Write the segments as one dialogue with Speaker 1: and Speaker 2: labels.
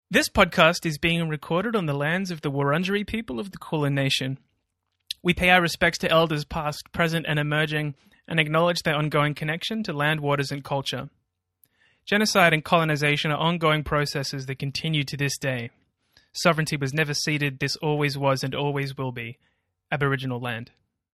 Speaker 1: This podcast is being recorded on the lands of the Wurundjeri people of the Kulin Nation. We pay our respects to elders past, present, and emerging, and acknowledge their ongoing connection to land, waters, and culture. Genocide and colonization are ongoing processes that continue to this day. Sovereignty was never ceded, this always was and always will be Aboriginal land.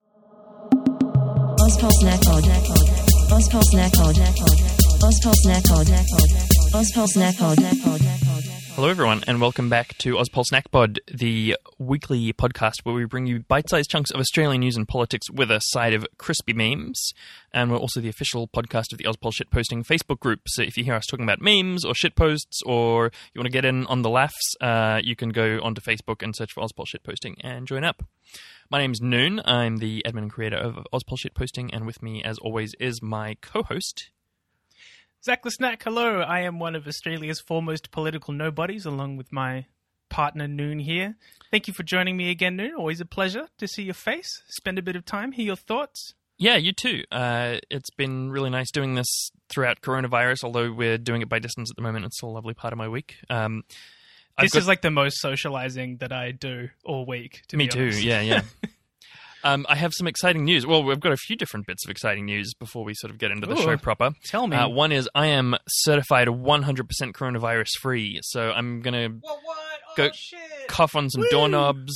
Speaker 2: Hello everyone, and welcome back to Ozpol Snack Pod, the weekly podcast where we bring you bite-sized chunks of Australian news and politics with a side of crispy memes. And we're also the official podcast of the Ozpol Shitposting Facebook group. So if you hear us talking about memes or shitposts, or you want to get in on the laughs, you can go onto Facebook and search for Ozpol Shitposting and join up. My name's Noon. I'm the admin and creator of Ozpol Shitposting, and with me, as always, is my co-host,
Speaker 1: Zach the Snack, hello. I am one of Australia's foremost political nobodies, along with my partner Noon here. Thank you for joining me again, Noon. Always a pleasure to see your face, spend a bit of time, hear your thoughts.
Speaker 2: Yeah, you too. It's been really nice doing this throughout coronavirus, although we're doing it by distance at the moment. It's still a lovely part of my week.
Speaker 1: This is like the most socializing that I do all week, to be honest.
Speaker 2: Me too, yeah. I have some exciting news. Well, we've got a few different bits of exciting news before we sort of get into the show proper.
Speaker 1: Tell me.
Speaker 2: One is I am certified 100% coronavirus free, so I'm going to go cough on some doorknobs,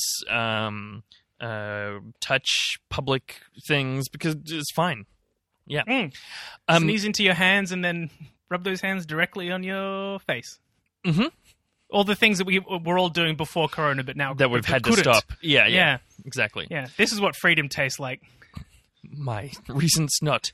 Speaker 2: touch public things, because it's fine. Yeah.
Speaker 1: Sneeze into your hands and then rub those hands directly on your face.
Speaker 2: Mm-hmm.
Speaker 1: All the things that we were all doing before Corona, but now
Speaker 2: that we've had to stop. Yeah, exactly.
Speaker 1: Yeah, this is what freedom tastes like.
Speaker 2: My recent snot.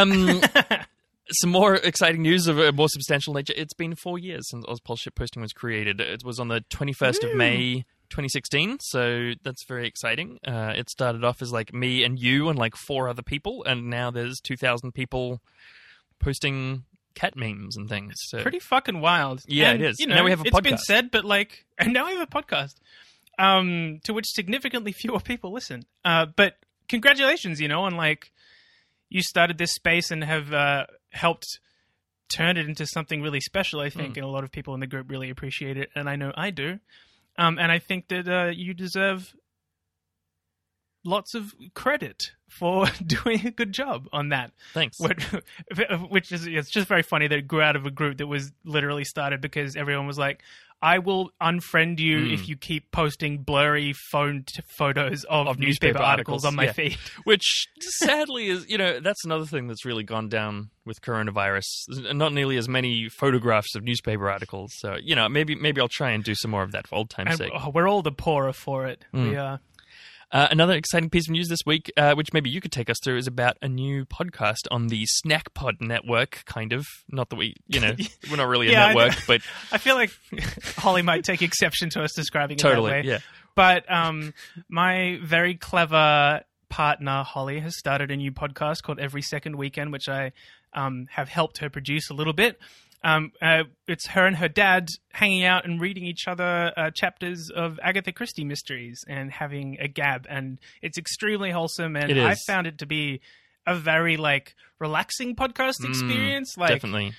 Speaker 2: Some more exciting news of a more substantial nature. It's been 4 years since Ozpol Shitposting was created. It was on the 21st of May, 2016, so that's very exciting. It started off as like me and you and like 4 other people, and now there's 2,000 people posting cat memes and things. So.
Speaker 1: Pretty fucking wild.
Speaker 2: Yeah,
Speaker 1: and,
Speaker 2: it is.
Speaker 1: You know,
Speaker 2: now we have a podcast.
Speaker 1: It's been said, but like, and now we have a podcast to which significantly fewer people listen. But congratulations, on like, you started this space and have helped turn it into something really special, I think, and a lot of people in the group really appreciate it, and I know I do. And I think that you deserve lots of credit for doing a good job on that.
Speaker 2: Thanks.
Speaker 1: Which is, it's just very funny that it grew out of a group that was literally started because everyone was like, I will unfriend you if you keep posting blurry phone photos of newspaper articles on my feed.
Speaker 2: Which sadly is, that's another thing that's really gone down with coronavirus. There's not nearly as many photographs of newspaper articles. So, maybe I'll try and do some more of that for old time's sake.
Speaker 1: We're all the poorer for it. We are.
Speaker 2: Another exciting piece of news this week, which maybe you could take us through, is about a new podcast on the Snack Pod network, kind of. Not that we, we're not really a network, but...
Speaker 1: I feel like Holly might take exception to us describing it that way.
Speaker 2: Yeah.
Speaker 1: But my very clever partner, Holly, has started a new podcast called Every Second Weekend, which I have helped her produce a little bit. It's her and her dad hanging out and reading each other chapters of Agatha Christie mysteries and having a gab, and it's extremely wholesome, and I found it to be a very relaxing podcast experience.
Speaker 2: Definitely.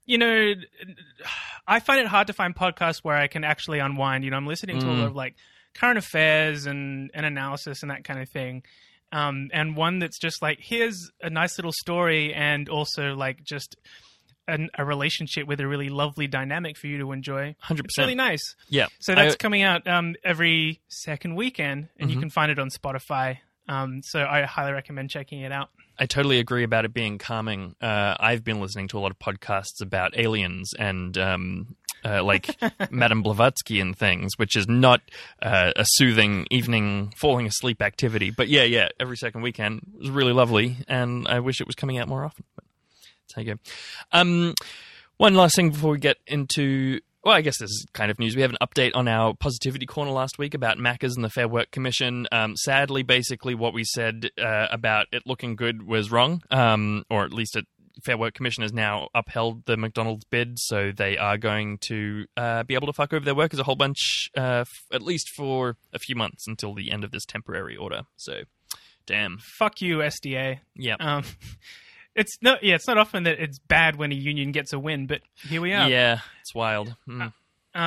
Speaker 1: I find it hard to find podcasts where I can actually unwind. I'm listening to a lot of current affairs and analysis and that kind of thing. And one that's just here's a nice little story, and also just a relationship with a really lovely dynamic for you to enjoy.
Speaker 2: 100%.
Speaker 1: It's really nice.
Speaker 2: Yeah.
Speaker 1: So that's coming out every second weekend, and you can find it on Spotify. So I highly recommend checking it out.
Speaker 2: I totally agree about it being calming. I've been listening to a lot of podcasts about aliens and Madame Blavatsky and things, which is not a soothing evening falling asleep activity. But yeah, every second weekend was really lovely, and I wish it was coming out more often. But that's how you go. One last thing before we get into... Well, I guess this is kind of news. We have an update on our Positivity Corner last week about Macca's and the Fair Work Commission. Sadly, basically what we said about it looking good was wrong, or at least Fair Work Commission has now upheld the McDonald's bid, so they are going to be able to fuck over their workers a whole bunch, at least for a few months until the end of this temporary order. So, damn.
Speaker 1: Fuck you, SDA.
Speaker 2: Yeah.
Speaker 1: It's not often that it's bad when a union gets a win, but here we are.
Speaker 2: Yeah, it's wild.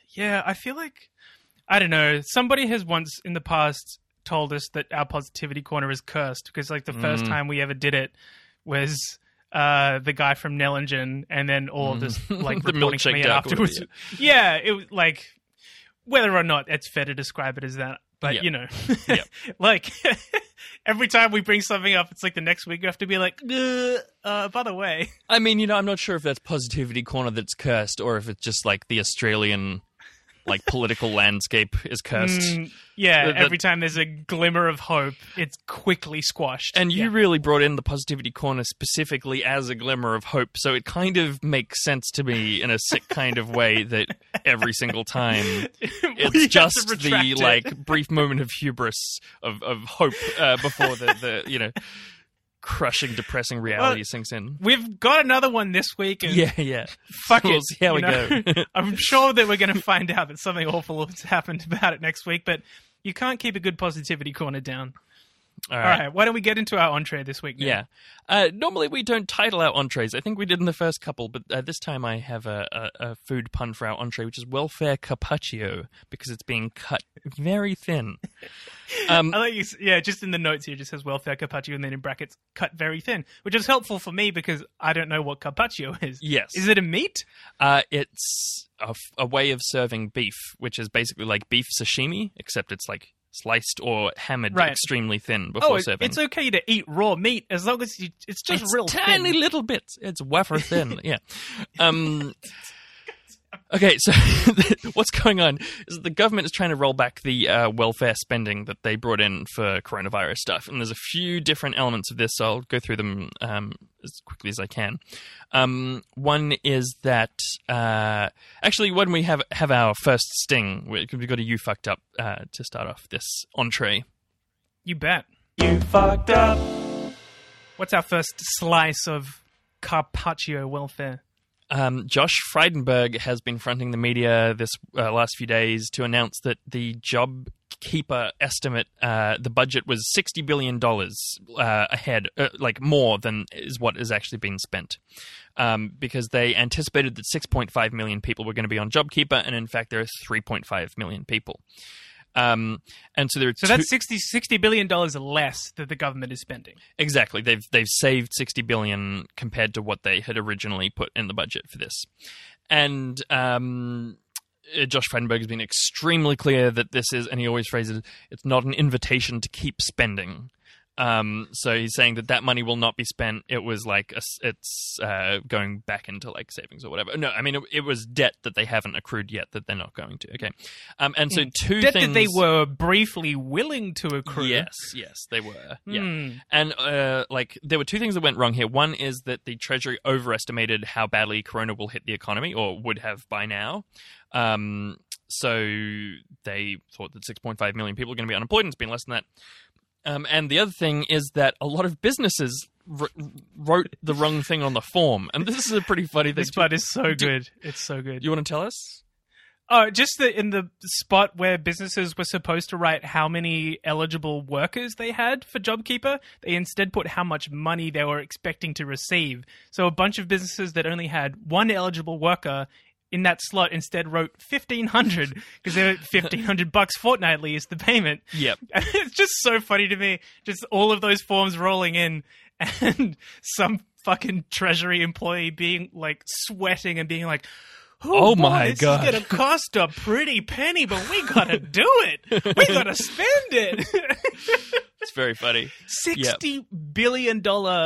Speaker 1: Yeah, I feel like, I don't know, somebody has once in the past told us that our Positivity Corner is cursed because, like, the first time we ever did it was the guy from Nellingen, and then all of this, like,
Speaker 2: The
Speaker 1: reporting from
Speaker 2: milkshake
Speaker 1: me
Speaker 2: duck,
Speaker 1: afterwards. Yeah, it was, like, whether or not it's fair to describe it as that. But,
Speaker 2: Yep.
Speaker 1: you know,
Speaker 2: Yep.
Speaker 1: like, every time we bring something up, it's like the next week you have to be like, by the way.
Speaker 2: I mean, I'm not sure if that's Positivity Corner that's cursed or if it's just like the Australian like political landscape is cursed.
Speaker 1: Yeah,
Speaker 2: That-
Speaker 1: every time there's a glimmer of hope, it's quickly squashed.
Speaker 2: And you
Speaker 1: Yeah.
Speaker 2: really brought in the Positivity Corner specifically as a glimmer of hope, so it kind of makes sense to me in a sick kind of way that every single time
Speaker 1: We
Speaker 2: it's
Speaker 1: have to
Speaker 2: just
Speaker 1: retract
Speaker 2: the
Speaker 1: it.
Speaker 2: like brief moment of hubris of hope before the crushing, depressing reality sinks in.
Speaker 1: We've got another one this week, and
Speaker 2: Yeah.
Speaker 1: fuck
Speaker 2: We'll
Speaker 1: it.
Speaker 2: see how
Speaker 1: you
Speaker 2: we
Speaker 1: know?
Speaker 2: go.
Speaker 1: I'm sure that we're going to find out that something awful has happened about it next week, but you can't keep a good Positivity Corner down.
Speaker 2: All
Speaker 1: All right, why don't we get into our entree this week? Now?
Speaker 2: Yeah. Normally we don't title our entrees. I think we did in the first couple, but this time I have a food pun for our entree, which is welfare carpaccio, because it's being cut very thin.
Speaker 1: I like you. Yeah, just in the notes here, it just says welfare carpaccio, and then in brackets, cut very thin, which is helpful for me because I don't know what carpaccio is.
Speaker 2: Yes.
Speaker 1: Is it a meat?
Speaker 2: It's a way of serving beef, which is basically like beef sashimi, except it's like sliced or hammered
Speaker 1: Right.
Speaker 2: extremely thin before serving.
Speaker 1: it's okay to eat raw meat as long as it's just
Speaker 2: It's
Speaker 1: real
Speaker 2: tiny
Speaker 1: thin.
Speaker 2: little bits. It's wafer thin. Yeah. Okay, so what's going on is that the government is trying to roll back the welfare spending that they brought in for coronavirus stuff, and there's a few different elements of this. So I'll go through them as quickly as I can. One is that actually, when we have our first sting, we've got a "you fucked up" to start off this entree.
Speaker 1: You bet. You fucked up. What's our first slice of carpaccio welfare?
Speaker 2: Josh Frydenberg has been fronting the media this last few days to announce that the JobKeeper estimate, the budget was $60 billion ahead, like more than is what has actually been spent. Because they anticipated that 6.5 million people were going to be on JobKeeper, and in fact there are 3.5 million people. And so there are
Speaker 1: that's $60 billion less that the government is spending.
Speaker 2: Exactly. They've saved $60 billion compared to what they had originally put in the budget for this. And Josh Frydenberg has been extremely clear that this is, and he always phrases it, it's not an invitation to keep spending. So he's saying that money will not be spent. It was like it's going back into like savings or whatever. No, I mean it was debt that they haven't accrued yet that they're not going to. Okay, and so two
Speaker 1: debt
Speaker 2: things
Speaker 1: that they were briefly willing to accrue.
Speaker 2: Yes, they were. Yeah, and like there were two things that went wrong here. One is that the Treasury overestimated how badly Corona will hit the economy, or would have by now. So they thought that 6.5 million people are going to be unemployed, and it's been less than that. And the other thing is that a lot of businesses wrote the wrong thing on the form. And this is a pretty funny thing.
Speaker 1: This part is so good. It's so good.
Speaker 2: You want to tell us?
Speaker 1: Oh, just in the spot where businesses were supposed to write how many eligible workers they had for JobKeeper, they instead put how much money they were expecting to receive. So a bunch of businesses that only had one eligible worker in that slot instead wrote $1,500 because they're $1,500 fortnightly is the payment.
Speaker 2: Yep.
Speaker 1: It's just so funny to me. Just all of those forms rolling in and some fucking Treasury employee being like sweating and being like,
Speaker 2: oh
Speaker 1: boy,
Speaker 2: my
Speaker 1: this
Speaker 2: God.
Speaker 1: is going to cost a pretty penny, but we got to do it. We got to spend it.
Speaker 2: It's very funny.
Speaker 1: $60 billion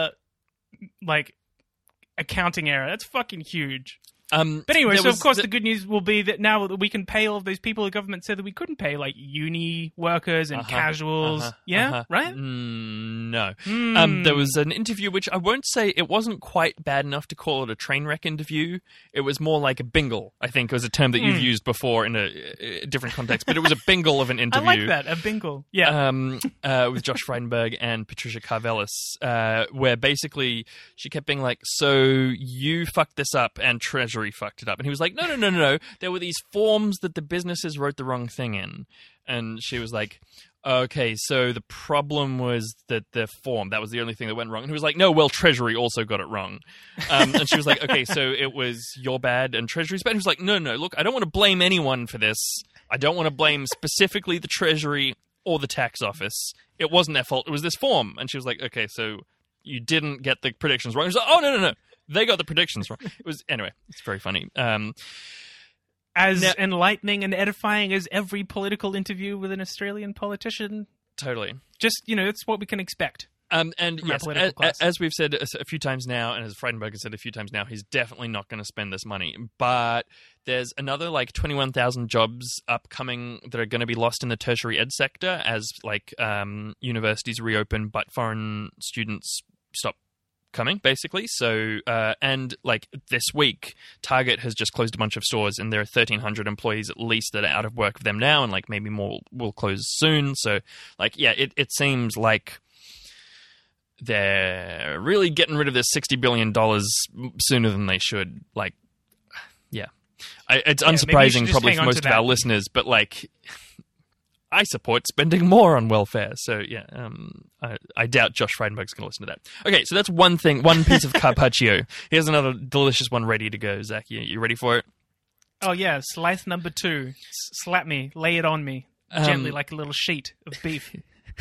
Speaker 1: like accounting error. That's fucking huge. But anyway, so of course the good news will be that now that we can pay all of those people the government said that we couldn't pay, like uni workers and casuals. Right?
Speaker 2: No. There was an interview, which I won't say, it wasn't quite bad enough to call it a train wreck interview. It was more like a bingle, I think, was a term that you've used before in a different context. But it was a bingle of an interview.
Speaker 1: I like that, a bingle. Yeah.
Speaker 2: With Josh Frydenberg and Patricia Karvelis, where basically she kept being like, so you fucked this up and Treasury fucked it up. And he was like, no. There were these forms that the businesses wrote the wrong thing in. And she was like, Okay, so the problem was that the form, that was the only thing that went wrong. And he was like, no, well, Treasury also got it wrong. And she was like, okay, so it was your bad and Treasury's bad. And he was like, no, look, I don't want to blame anyone for this. I don't want to blame specifically the Treasury or the tax office. It wasn't their fault. It was this form. And she was like, okay, so you didn't get the predictions wrong. He was like, oh, no. They got the predictions wrong. It was, anyway, it's very funny.
Speaker 1: As enlightening and edifying as every political interview with an Australian politician.
Speaker 2: Totally.
Speaker 1: Just, it's what we can expect.
Speaker 2: And yes, as we've said a few times now, and as Frydenberg has said a few times now, he's definitely not going to spend this money. But there's another 21,000 jobs upcoming that are going to be lost in the tertiary ed sector as universities reopen, but foreign students stop coming, basically. So, and this week, Target has just closed a bunch of stores, and there are 1,300 employees at least that are out of work for them now, and maybe more will close soon. So, it seems like they're really getting rid of this $60 billion sooner than they should. It's unsurprising probably for most of our listeners, but I support spending more on welfare. So, I doubt Josh Frydenberg's going to listen to that. Okay, so that's one thing, one piece of carpaccio. Here's another delicious one ready to go. Zach, you ready for it?
Speaker 1: Oh, yeah. Slice number 2. Slap me. Lay it on me. Gently, like a little sheet of beef.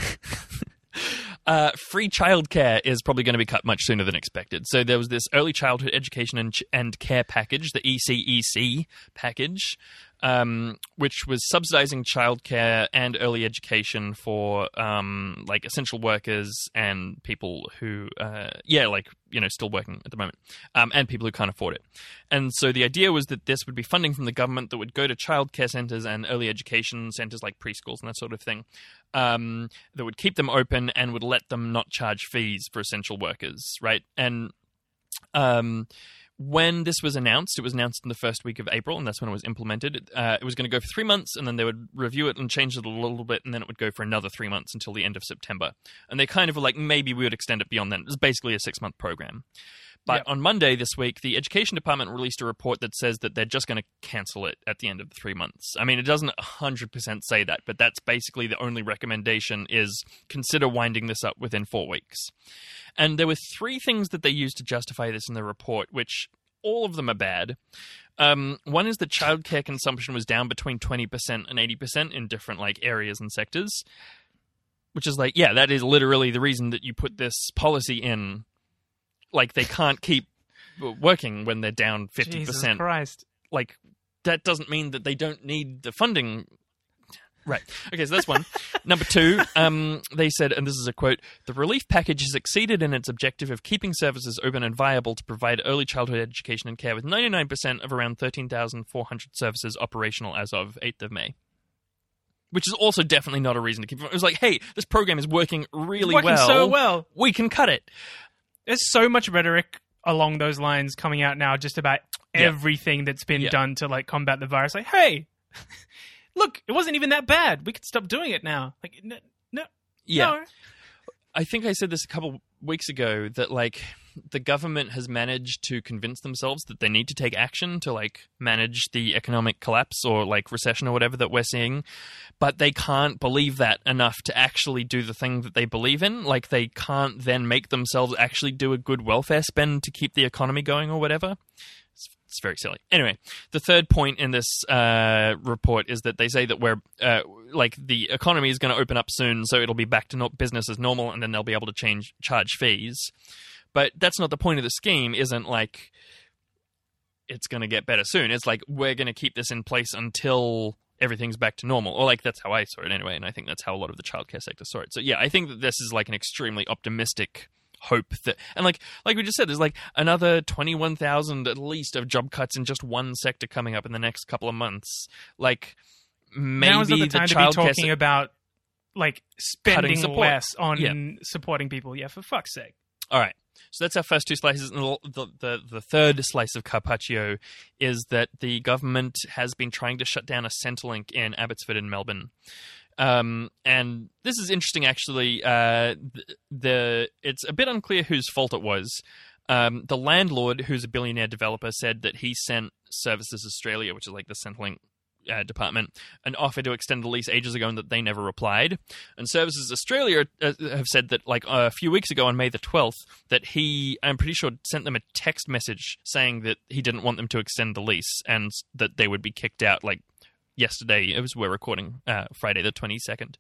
Speaker 2: Free childcare is probably going to be cut much sooner than expected. So there was this early childhood education and care package, the ECEC package, which was subsidizing childcare and early education for essential workers and people who, still working at the moment, and people who can't afford it. And so the idea was that this would be funding from the government that would go to childcare centers and early education centers like preschools and that sort of thing, that would keep them open and would let them not charge fees for essential workers, right? And when this was announced, it was announced in the first week of April, and that's when it was implemented. It was going to go for 3 months, and then they would review it and change it a little bit, and then it would go for another 3 months until the end of September. And they kind of were like, maybe we would extend it beyond that. It was basically a 6-month program. But on Monday this week, the Education Department released a report that says that they're just going to cancel it at the end of the 3 months. I mean, it doesn't 100% say that, but that's basically the only recommendation is consider winding this up within 4 weeks. And there were 3 things that they used to justify this in the report, which all of them are bad. One is that childcare consumption was down between 20% and 80% in different areas and sectors, which is that is literally the reason that you put this policy in. They can't keep working when they're down 50%.
Speaker 1: Jesus Christ.
Speaker 2: That doesn't mean that they don't need the funding. Right. Okay, so that's one. Number 2, they said, and this is a quote, the relief package has succeeded in its objective of keeping services open and viable to provide early childhood education and care with 99% of around 13,400 services operational as of 8th of May. Which is also definitely not a reason to keep it. It was hey, this program is working really well.
Speaker 1: It's working so well.
Speaker 2: We can cut it.
Speaker 1: There's so much rhetoric along those lines coming out now just about everything that's been done to combat the virus. Hey, look, it wasn't even that bad. We could stop doing it now. No.
Speaker 2: I think I said this a couple weeks ago that the government has managed to convince themselves that they need to take action to manage the economic collapse or recession or whatever that we're seeing, but they can't believe that enough to actually do the thing that they believe in. They can't then make themselves actually do a good welfare spend to keep the economy going or whatever. It's very silly. Anyway, the third point in this report is that they say that we're the economy is going to open up soon, so it'll be back to business as normal, and then they'll be able to charge fees. But that's not the point of the scheme. Isn't it's going to get better soon. It's we're going to keep this in place until everything's back to normal. Or that's how I saw it anyway, and I think that's how a lot of the childcare sector saw it. So yeah, I think that this is an extremely optimistic hope that, and like we just said, there's another 21,000 at least of job cuts in just one sector coming up in the next couple of months. Maybe
Speaker 1: now is not the time to be talking about spending
Speaker 2: less
Speaker 1: on supporting people. Yeah, for fuck's sake.
Speaker 2: All right. So that's our first 2 slices. And the third slice of carpaccio is that the government has been trying to shut down a Centrelink in Abbotsford in Melbourne. And this is interesting, actually. It's a bit unclear whose fault it was. The landlord, who's a billionaire developer, said that he sent Services Australia, which is the Centrelink department an offer to extend the lease ages ago and that they never replied. And Services Australia have said that like a few weeks ago on May the 12th that he, I'm pretty sure, sent them a text message saying that he didn't want them to extend the lease and that they would be kicked out like yesterday. We're recording Friday the 22nd.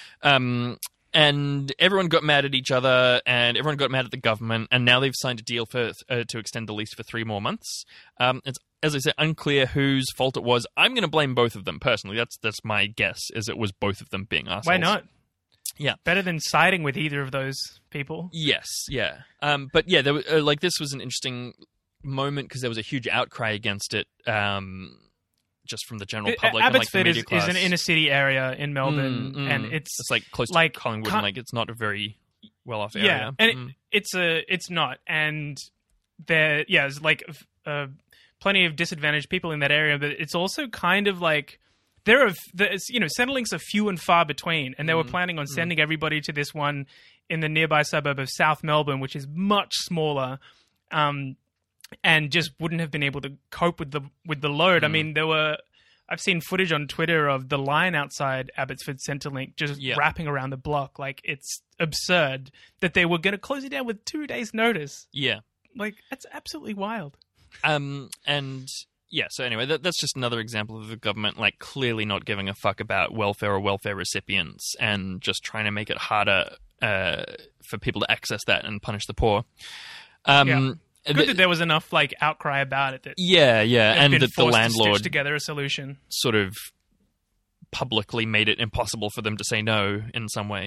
Speaker 2: And everyone got mad at each other, and everyone got mad at the government, and now they've signed a deal for to extend the lease for 3 more months. It's, as I said, unclear whose fault it was. I'm going to blame both of them, personally. That's my guess, is it was both of them being assholes.
Speaker 1: Why not?
Speaker 2: Yeah.
Speaker 1: Better than siding with either of those people.
Speaker 2: Yes, yeah. But yeah, there was, like this was an interesting moment because there was a huge outcry against it. Just from the general public.
Speaker 1: Abbotsford
Speaker 2: and, like, the
Speaker 1: is an inner city area in Melbourne, and it's
Speaker 2: like close
Speaker 1: like,
Speaker 2: to Collingwood, and like it's not a very well off area.
Speaker 1: Yeah, and it's not, and there's like plenty of disadvantaged people in that area, but it's also kind of like there's Centrelink's are few and far between, and they were planning on sending everybody to this one in the nearby suburb of South Melbourne, which is much smaller. And just wouldn't have been able to cope with the load. I mean, I've seen footage on Twitter of the line outside Abbotsford Centrelink just wrapping around the block. Like, it's absurd that they were going to close it down with 2 days' notice. Yeah. Like, that's absolutely wild.
Speaker 2: And yeah, so anyway, that's just another example of the government, like, clearly not giving a fuck about welfare or welfare recipients and just trying to make it harder for people to access that and punish the poor.
Speaker 1: Good that there was enough like outcry about it. That
Speaker 2: and that the landlord
Speaker 1: to stitch together a solution
Speaker 2: sort of publicly made it impossible for them to say no in some way.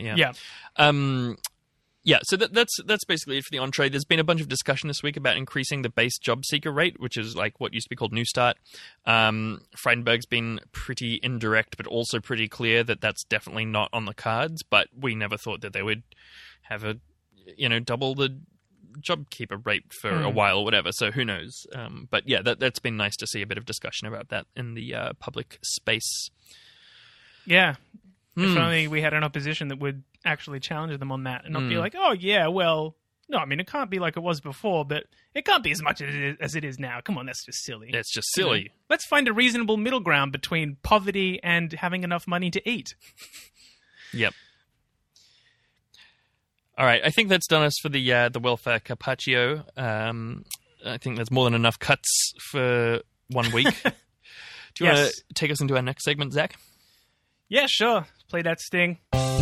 Speaker 2: So that's basically it for the entree. There's been a bunch of discussion this week about increasing the base job seeker rate, which is like what used to be called New Start. Frydenberg's been pretty indirect, but also pretty clear that that's definitely not on the cards. But we never thought that they would have double the JobKeeper rate for a while or whatever, so who knows. But yeah, that's been nice to see a bit of discussion about that in the public space.
Speaker 1: Yeah. If only we had an opposition that would actually challenge them on that and not be like, oh yeah, well, no, I mean, it can't be like it was before, but it can't be as much as it is now. Come on, that's just silly.
Speaker 2: It's just silly.
Speaker 1: You know? Let's find a reasonable middle ground between poverty and having enough money to eat.
Speaker 2: Yep. All right, I think that's done us for the welfare carpaccio. I think there's more than enough cuts for 1 week. Do you want to take us into our next segment, Zach?
Speaker 1: Yeah, sure. Play that sting.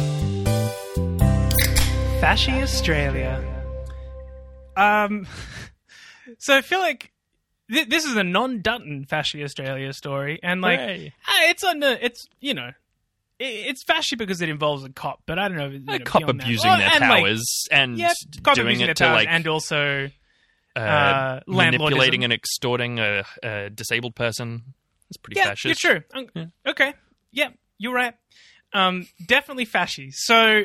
Speaker 1: Fashy Australia. So I feel like this is a non-Dutton Fashy Australia story, and like it's fashy because it involves a cop, but I don't know.
Speaker 2: A cop abusing their powers and doing it to like,
Speaker 1: and also
Speaker 2: manipulating and extorting a disabled person. It's pretty fascist.
Speaker 1: Yeah, sure. Okay. Yeah, you're right. Definitely fashy. So,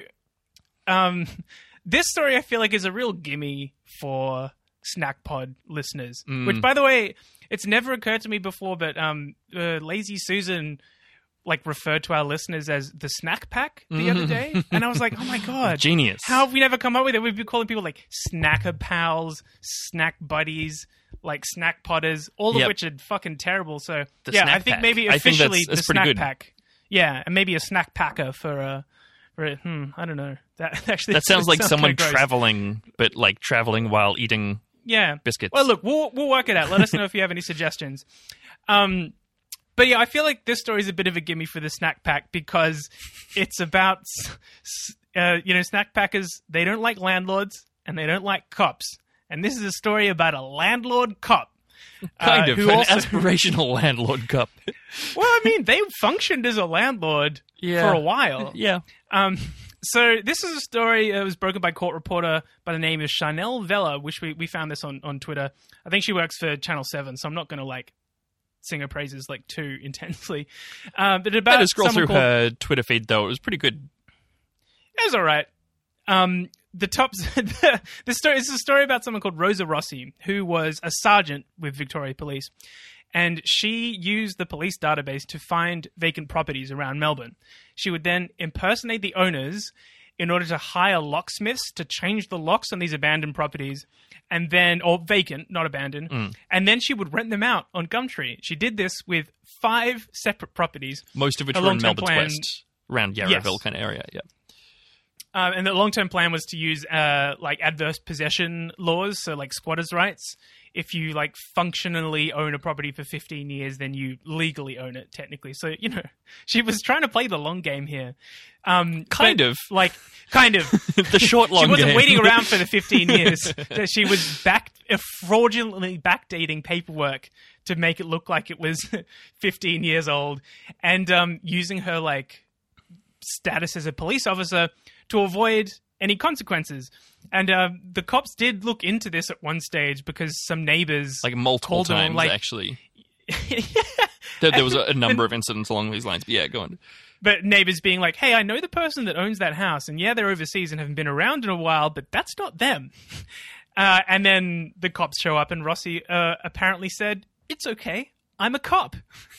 Speaker 1: this story I feel like is a real gimme for Snack Pod listeners. Which, by the way, it's never occurred to me before, but Lazy Susan like referred to our listeners as the snack pack the other day, and I was like, oh my god,
Speaker 2: genius.
Speaker 1: How have we never come up with it? We've been calling people like snacker pals, snack buddies, like snack potters, all of which are fucking terrible. So I think maybe officially the snack pack. Yeah, and maybe a snack packer for I don't know. That
Speaker 2: sounds like someone traveling, but like traveling while eating biscuits.
Speaker 1: Well, look, we'll work it out. Let us know if you have any suggestions. But yeah, I feel like this story is a bit of a gimme for the snack pack because it's about, snack packers, they don't like landlords and they don't like cops. And this is a story about a landlord cop.
Speaker 2: Kind of, an aspirational landlord cop.
Speaker 1: Well, I mean, they functioned as a landlord for a while.
Speaker 2: Yeah.
Speaker 1: So this is a story that was broken by court reporter by the name of Chanel Vella, which we found this on Twitter. I think she works for Channel 7, so I'm not going to like sing her praises like too intensely. But about
Speaker 2: I had to scroll through her Twitter feed though. It was pretty good.
Speaker 1: It was all right. This is a story about someone called Rosa Rossi, who was a sergeant with Victoria Police, and she used the police database to find vacant properties around Melbourne. She would then impersonate the owners in order to hire locksmiths to change the locks on these abandoned properties, and then, or vacant, not abandoned, and then she would rent them out on Gumtree. She did this with 5 separate properties.
Speaker 2: Most of which were in Melbourne's West, around Yarraville kind of area, yeah.
Speaker 1: And the long-term plan was to use like adverse possession laws, so like squatters' rights. If you like functionally own a property for 15 years, then you legally own it technically. So, you know, she was trying to play the long game here.
Speaker 2: Kind of.
Speaker 1: The
Speaker 2: short, long game.
Speaker 1: She wasn't waiting around for the 15 years. She was fraudulently backdating paperwork to make it look like it was 15 years old, and using her like status as a police officer to avoid any consequences. And the cops did look into this at one stage because some neighbors...
Speaker 2: Like multiple times,
Speaker 1: like,
Speaker 2: actually. There was a number of incidents along these lines. But yeah, go on.
Speaker 1: But neighbors being like, hey, I know the person that owns that house, and yeah, they're overseas and haven't been around in a while, but that's not them. And then the cops show up, and Rossi apparently said, it's okay, I'm a cop.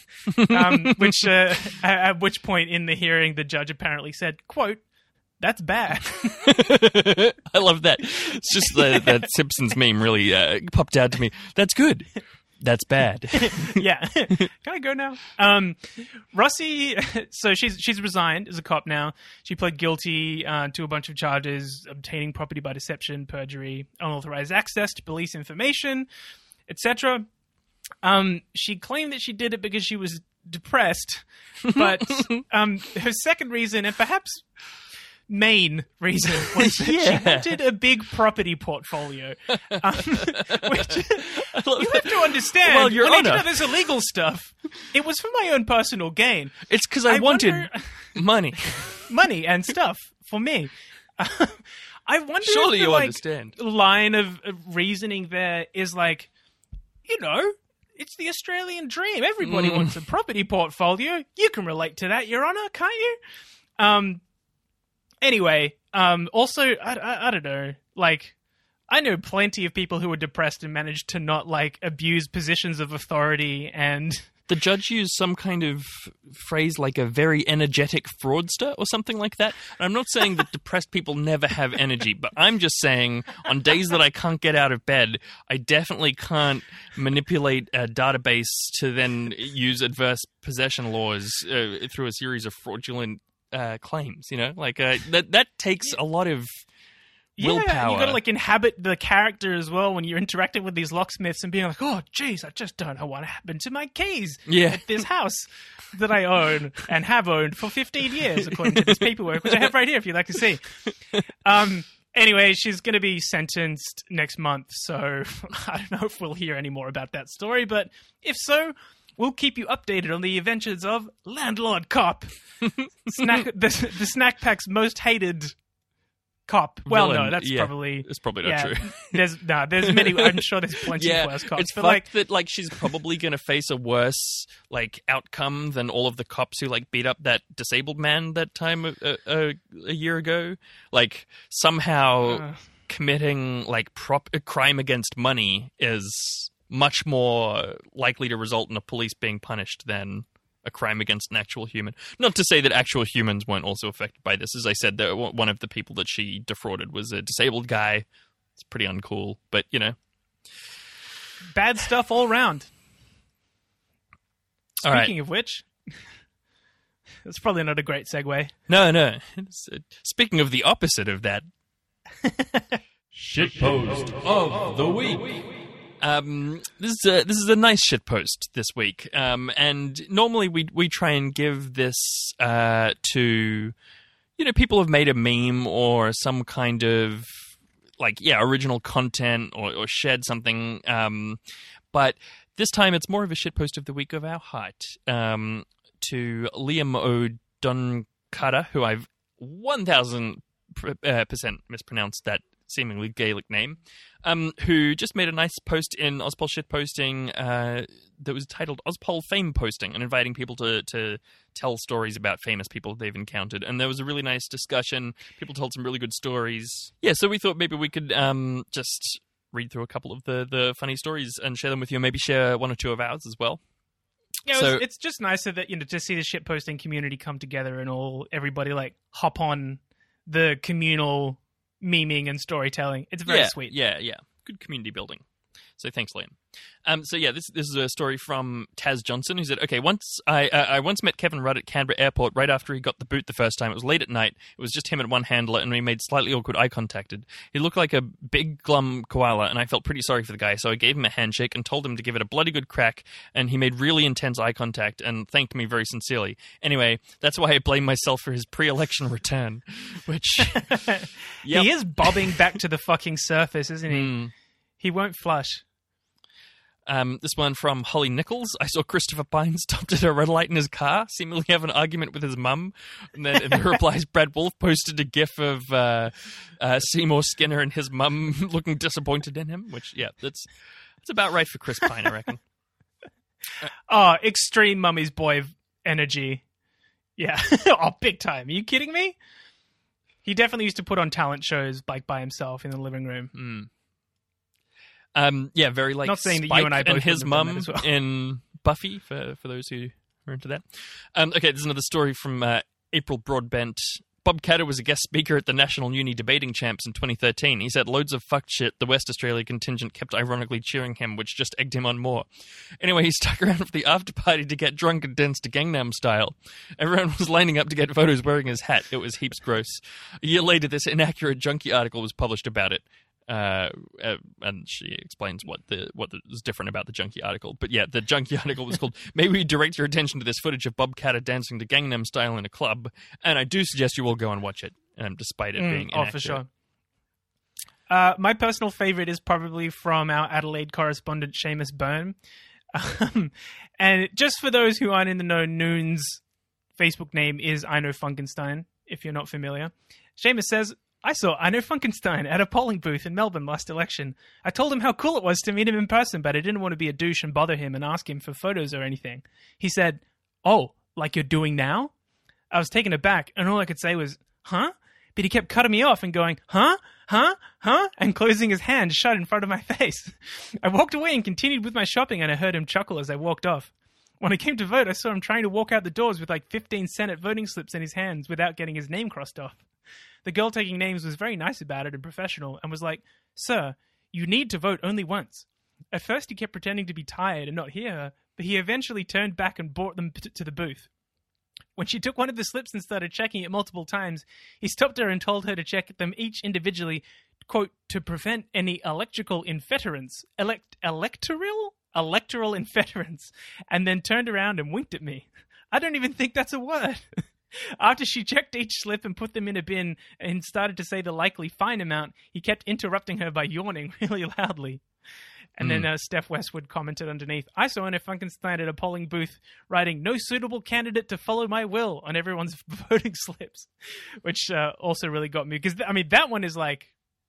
Speaker 1: At which point in the hearing, the judge apparently said, quote, that's bad.
Speaker 2: I love that. It's just that Simpsons meme really popped out to me. That's good. That's bad.
Speaker 1: Yeah. Can I go now? Rossi, so she's resigned as a cop now. She pled guilty to a bunch of charges: obtaining property by deception, perjury, unauthorized access to police information, etc. She claimed that she did it because she was depressed, but her second reason, and perhaps main reason, was that she wanted a big property portfolio. Which you have to understand.
Speaker 2: Well, Your
Speaker 1: when I
Speaker 2: Honor,
Speaker 1: did all this illegal stuff, it was for my own personal gain.
Speaker 2: It's because I wanted money.
Speaker 1: Money and stuff for me. I wonder
Speaker 2: Surely
Speaker 1: if the
Speaker 2: you understand.
Speaker 1: line of reasoning there is like, you know, it's the Australian dream. Everybody wants a property portfolio. You can relate to that, Your Honor, can't you? Anyway, also, I don't know, like, I know plenty of people who are depressed and managed to not, like, abuse positions of authority, and...
Speaker 2: The judge used some kind of phrase like a very energetic fraudster or something like that. And I'm not saying that depressed people never have energy, but I'm just saying on days that I can't get out of bed, I definitely can't manipulate a database to then use adverse possession laws through a series of fraudulent claims, you know? Like, that takes a lot of willpower.
Speaker 1: Yeah, you got to like inhabit the character as well when you're interacting with these locksmiths and being like, oh, geez, I just don't know what happened to my keys at this house that I own and have owned for 15 years, according to this paperwork, which I have right here if you'd like to see. Anyway, she's going to be sentenced next month, so I don't know if we'll hear any more about that story, but if so, we'll keep you updated on the adventures of Landlord Cop, the Snack Pack's most hated cop. Well,
Speaker 2: villain.
Speaker 1: No, that's probably...
Speaker 2: It's probably not true.
Speaker 1: There's many... I'm sure there's plenty of worse cops.
Speaker 2: It's
Speaker 1: but
Speaker 2: fucked that, like, she's probably going to face a worse, like, outcome than all of the cops who, like, beat up that disabled man that time a year ago. Like, somehow committing, like, a crime against money is much more likely to result in a police being punished than a crime against an actual human. Not to say that actual humans weren't also affected by this. As I said, one of the people that she defrauded was a disabled guy. It's pretty uncool, but, you know.
Speaker 1: Bad stuff all around. Speaking of which, that's probably not a great segue.
Speaker 2: No. Speaking of the opposite of that.
Speaker 3: Shitpost of the week.
Speaker 2: This is a nice shitpost this week, and normally we try and give this to, you know, people who have made a meme or some kind of original content or shared something, but this time it's more of a shitpost of the week of our heart, to Liam O'Donkata, who I've 1000% mispronounced that seemingly Gaelic name, who just made a nice post in Ozpol Shitposting that was titled Ozpol Fame Posting, and inviting people to tell stories about famous people they've encountered. And there was a really nice discussion. People told some really good stories. Yeah, so we thought maybe we could just read through a couple of the funny stories and share them with you, and maybe share one or two of ours as well.
Speaker 1: Yeah, it's just nicer that, you know, to see the shitposting community come together and everybody like hop on the communal memeing and storytelling. It's very sweet.
Speaker 2: Yeah. Good community building. So thanks, Liam. This is a story from Taz Johnson, who said, okay, I once met Kevin Rudd at Canberra Airport right after he got the boot the first time. It was late at night. It was just him and one handler, and we made slightly awkward eye contact. He looked like a big, glum koala, and I felt pretty sorry for the guy, so I gave him a handshake and told him to give it a bloody good crack, and he made really intense eye contact and thanked me very sincerely. Anyway, that's why I blame myself for his pre-election return, which... Yep.
Speaker 1: He is bobbing back to the fucking surface, isn't he? He won't flush.
Speaker 2: This one from Holly Nichols. I saw Christopher Pine stopped at a red light in his car, seemingly have an argument with his mum. And then in the replies, Brad Wolf posted a gif of Seymour Skinner and his mum looking disappointed in him, which, that's about right for Chris Pine, I reckon.
Speaker 1: Extreme mummy's boy energy. Yeah. Big time. Are you kidding me? He definitely used to put on talent shows like by himself in the living room.
Speaker 2: Very like
Speaker 1: not saying
Speaker 2: Spike
Speaker 1: that you and I both
Speaker 2: and his mum
Speaker 1: as well.
Speaker 2: in Buffy, for those who are into that. There's another story from April Broadbent. Bob Catter was a guest speaker at the National Uni Debating Champs in 2013. He said loads of fucked shit. The West Australia contingent kept ironically cheering him, which just egged him on more. Anyway, he stuck around for the after party to get drunk and dance to Gangnam Style. Everyone was lining up to get photos wearing his hat. It was heaps gross. A year later, this inaccurate junkie article was published about it. And she explains what is different about the junkie article. But yeah, the junkie article was called "May we direct your attention to this footage of Bob Catter dancing to Gangnam Style in a club?" And I do suggest you all go and watch it, despite it being inaccurate.
Speaker 1: For sure. My personal favorite is probably from our Adelaide correspondent Seamus Byrne. And just for those who aren't in the know, Noon's Facebook name is I Know Funkenstein, if you're not familiar. Seamus says, I saw I Know Funkenstein at a polling booth in Melbourne last election. I told him how cool it was to meet him in person, but I didn't want to be a douche and bother him and ask him for photos or anything. He said, "Oh, like you're doing now?" I was taken aback, and all I could say was, "Huh?" But he kept cutting me off and going, "Huh? Huh? Huh?" and closing his hand shut in front of my face. I walked away and continued with my shopping, and I heard him chuckle as I walked off. When I came to vote, I saw him trying to walk out the doors with like 15 Senate voting slips in his hands without getting his name crossed off. The girl taking names was very nice about it and professional and was like, "Sir, you need to vote only once." At first he kept pretending to be tired and not hear her, but he eventually turned back and brought them to the booth. When she took one of the slips and started checking it multiple times, he stopped her and told her to check them each individually, quote, to prevent any electoral interference, electoral interference, and then turned around and winked at me. I don't even think that's a word. After she checked each slip and put them in a bin and started to say the likely fine amount, he kept interrupting her by yawning really loudly. And then Steph Westwood commented underneath, I saw Anna Funkenstein at a polling booth writing, "No suitable candidate to follow my will" on everyone's voting slips, which also really got me. Because, I mean, that one is like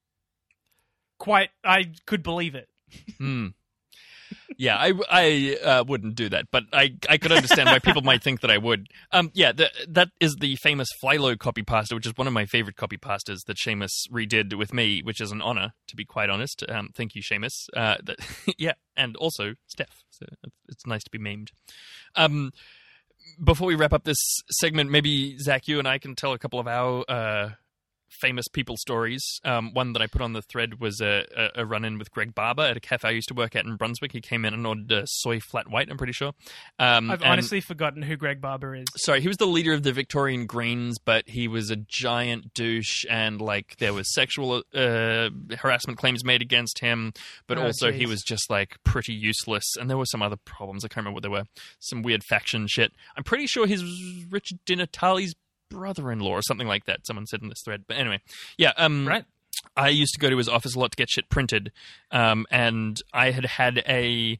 Speaker 1: I could believe it.
Speaker 2: Yeah, I wouldn't do that, but I could understand why people might think that I would. That is the famous Philo copypasta, which is one of my favorite copypastas that Seamus redid with me, which is an honor, to be quite honest. Thank you, Seamus. And also Steph. So it's nice to be memed. Before we wrap up this segment, maybe, Zach, you and I can tell a couple of our famous people stories. One that I put on the thread was a run-in with Greg Barber at a cafe I used to work at in Brunswick. He came in and ordered a soy flat white, I'm pretty sure.
Speaker 1: I've honestly forgotten who Greg Barber is.
Speaker 2: Sorry, he was the leader of the Victorian Greens, but he was a giant douche, and like there was sexual harassment claims made against him, but also he was just like pretty useless, and there were some other problems. I can't remember what they were. Some weird faction shit. I'm pretty sure he's Richard Di Natale's brother-in-law or something like that, someone said in this thread. But anyway, right. I used to go to his office a lot to get shit printed, and I had a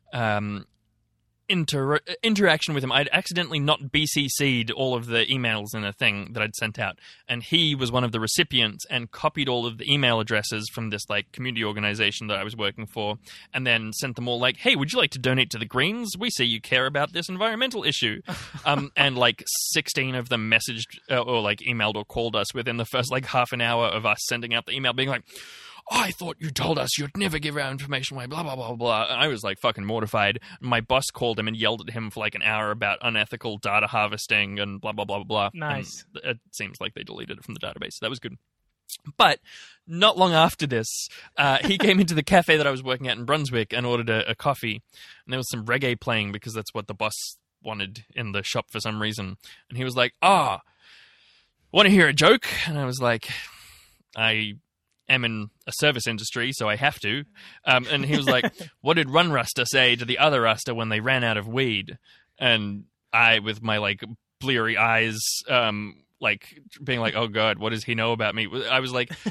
Speaker 2: interaction with him. I'd accidentally not BCC'd all of the emails in a thing that I'd sent out, and he was one of the recipients and copied all of the email addresses from this like community organization that I was working for, and then sent them all like, "Hey, would you like to donate to the Greens? We see you care about this environmental issue." And like 16 of them messaged or like emailed or called us within the first like half an hour of us sending out the email being like, I thought you told us you'd never give our information away, blah, blah, blah, blah. And I was like fucking mortified. My boss called him and yelled at him for like an hour about unethical data harvesting and blah, blah, blah, blah, blah.
Speaker 1: Nice.
Speaker 2: And it seems like they deleted it from the database. So that was good. But not long after this, he came into the cafe that I was working at in Brunswick and ordered a coffee. And there was some reggae playing because that's what the boss wanted in the shop for some reason. And he was like, want to hear a joke? And I was like, I am in a service industry, so I have to. And he was like, what did one Rasta say to the other Rasta when they ran out of weed? And I, with my like bleary eyes, like being like, oh God, what does he know about me? I was like,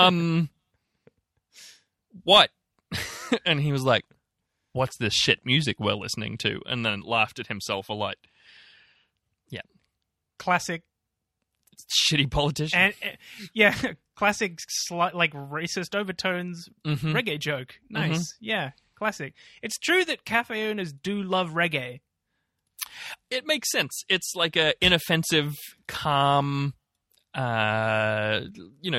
Speaker 2: what? And he was like, what's this shit music we're listening to? And then laughed at himself a lot. Yeah.
Speaker 1: Classic.
Speaker 2: Shitty politician.
Speaker 1: And classic like racist overtones reggae joke. Nice. Yeah, classic. It's true that cafe owners do love reggae.
Speaker 2: It makes sense. It's like a inoffensive, calm, genre.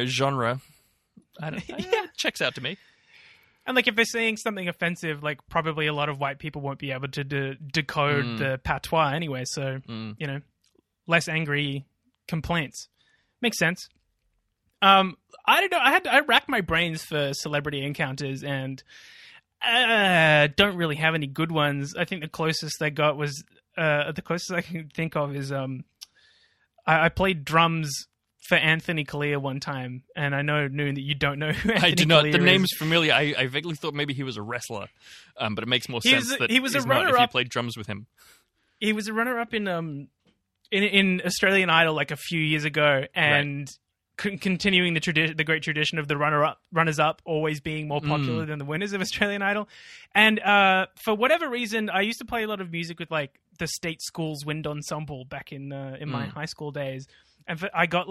Speaker 2: Checks out to me.
Speaker 1: And like if they're saying something offensive, like probably a lot of white people won't be able to decode the patois anyway. So less angry complaints. Makes sense. I don't know. I racked my brains for celebrity encounters and don't really have any good ones. I think the closest I got was the closest I can think of is I played drums for Anthony Collier one time, and I know, Noon, that you don't know who Anthony
Speaker 2: I do not.
Speaker 1: Collier
Speaker 2: The
Speaker 1: is.
Speaker 2: name's familiar. I vaguely thought maybe he was a wrestler, but it makes more sense that
Speaker 1: he was a
Speaker 2: he's not if you
Speaker 1: runner-up.
Speaker 2: played drums with him.
Speaker 1: He was a runner-up in Australian Idol like a few years ago, and continuing the great tradition of the runners-up always being more popular than the winners of Australian Idol. And for whatever reason, I used to play a lot of music with like the state school's wind ensemble back in my high school days, and I got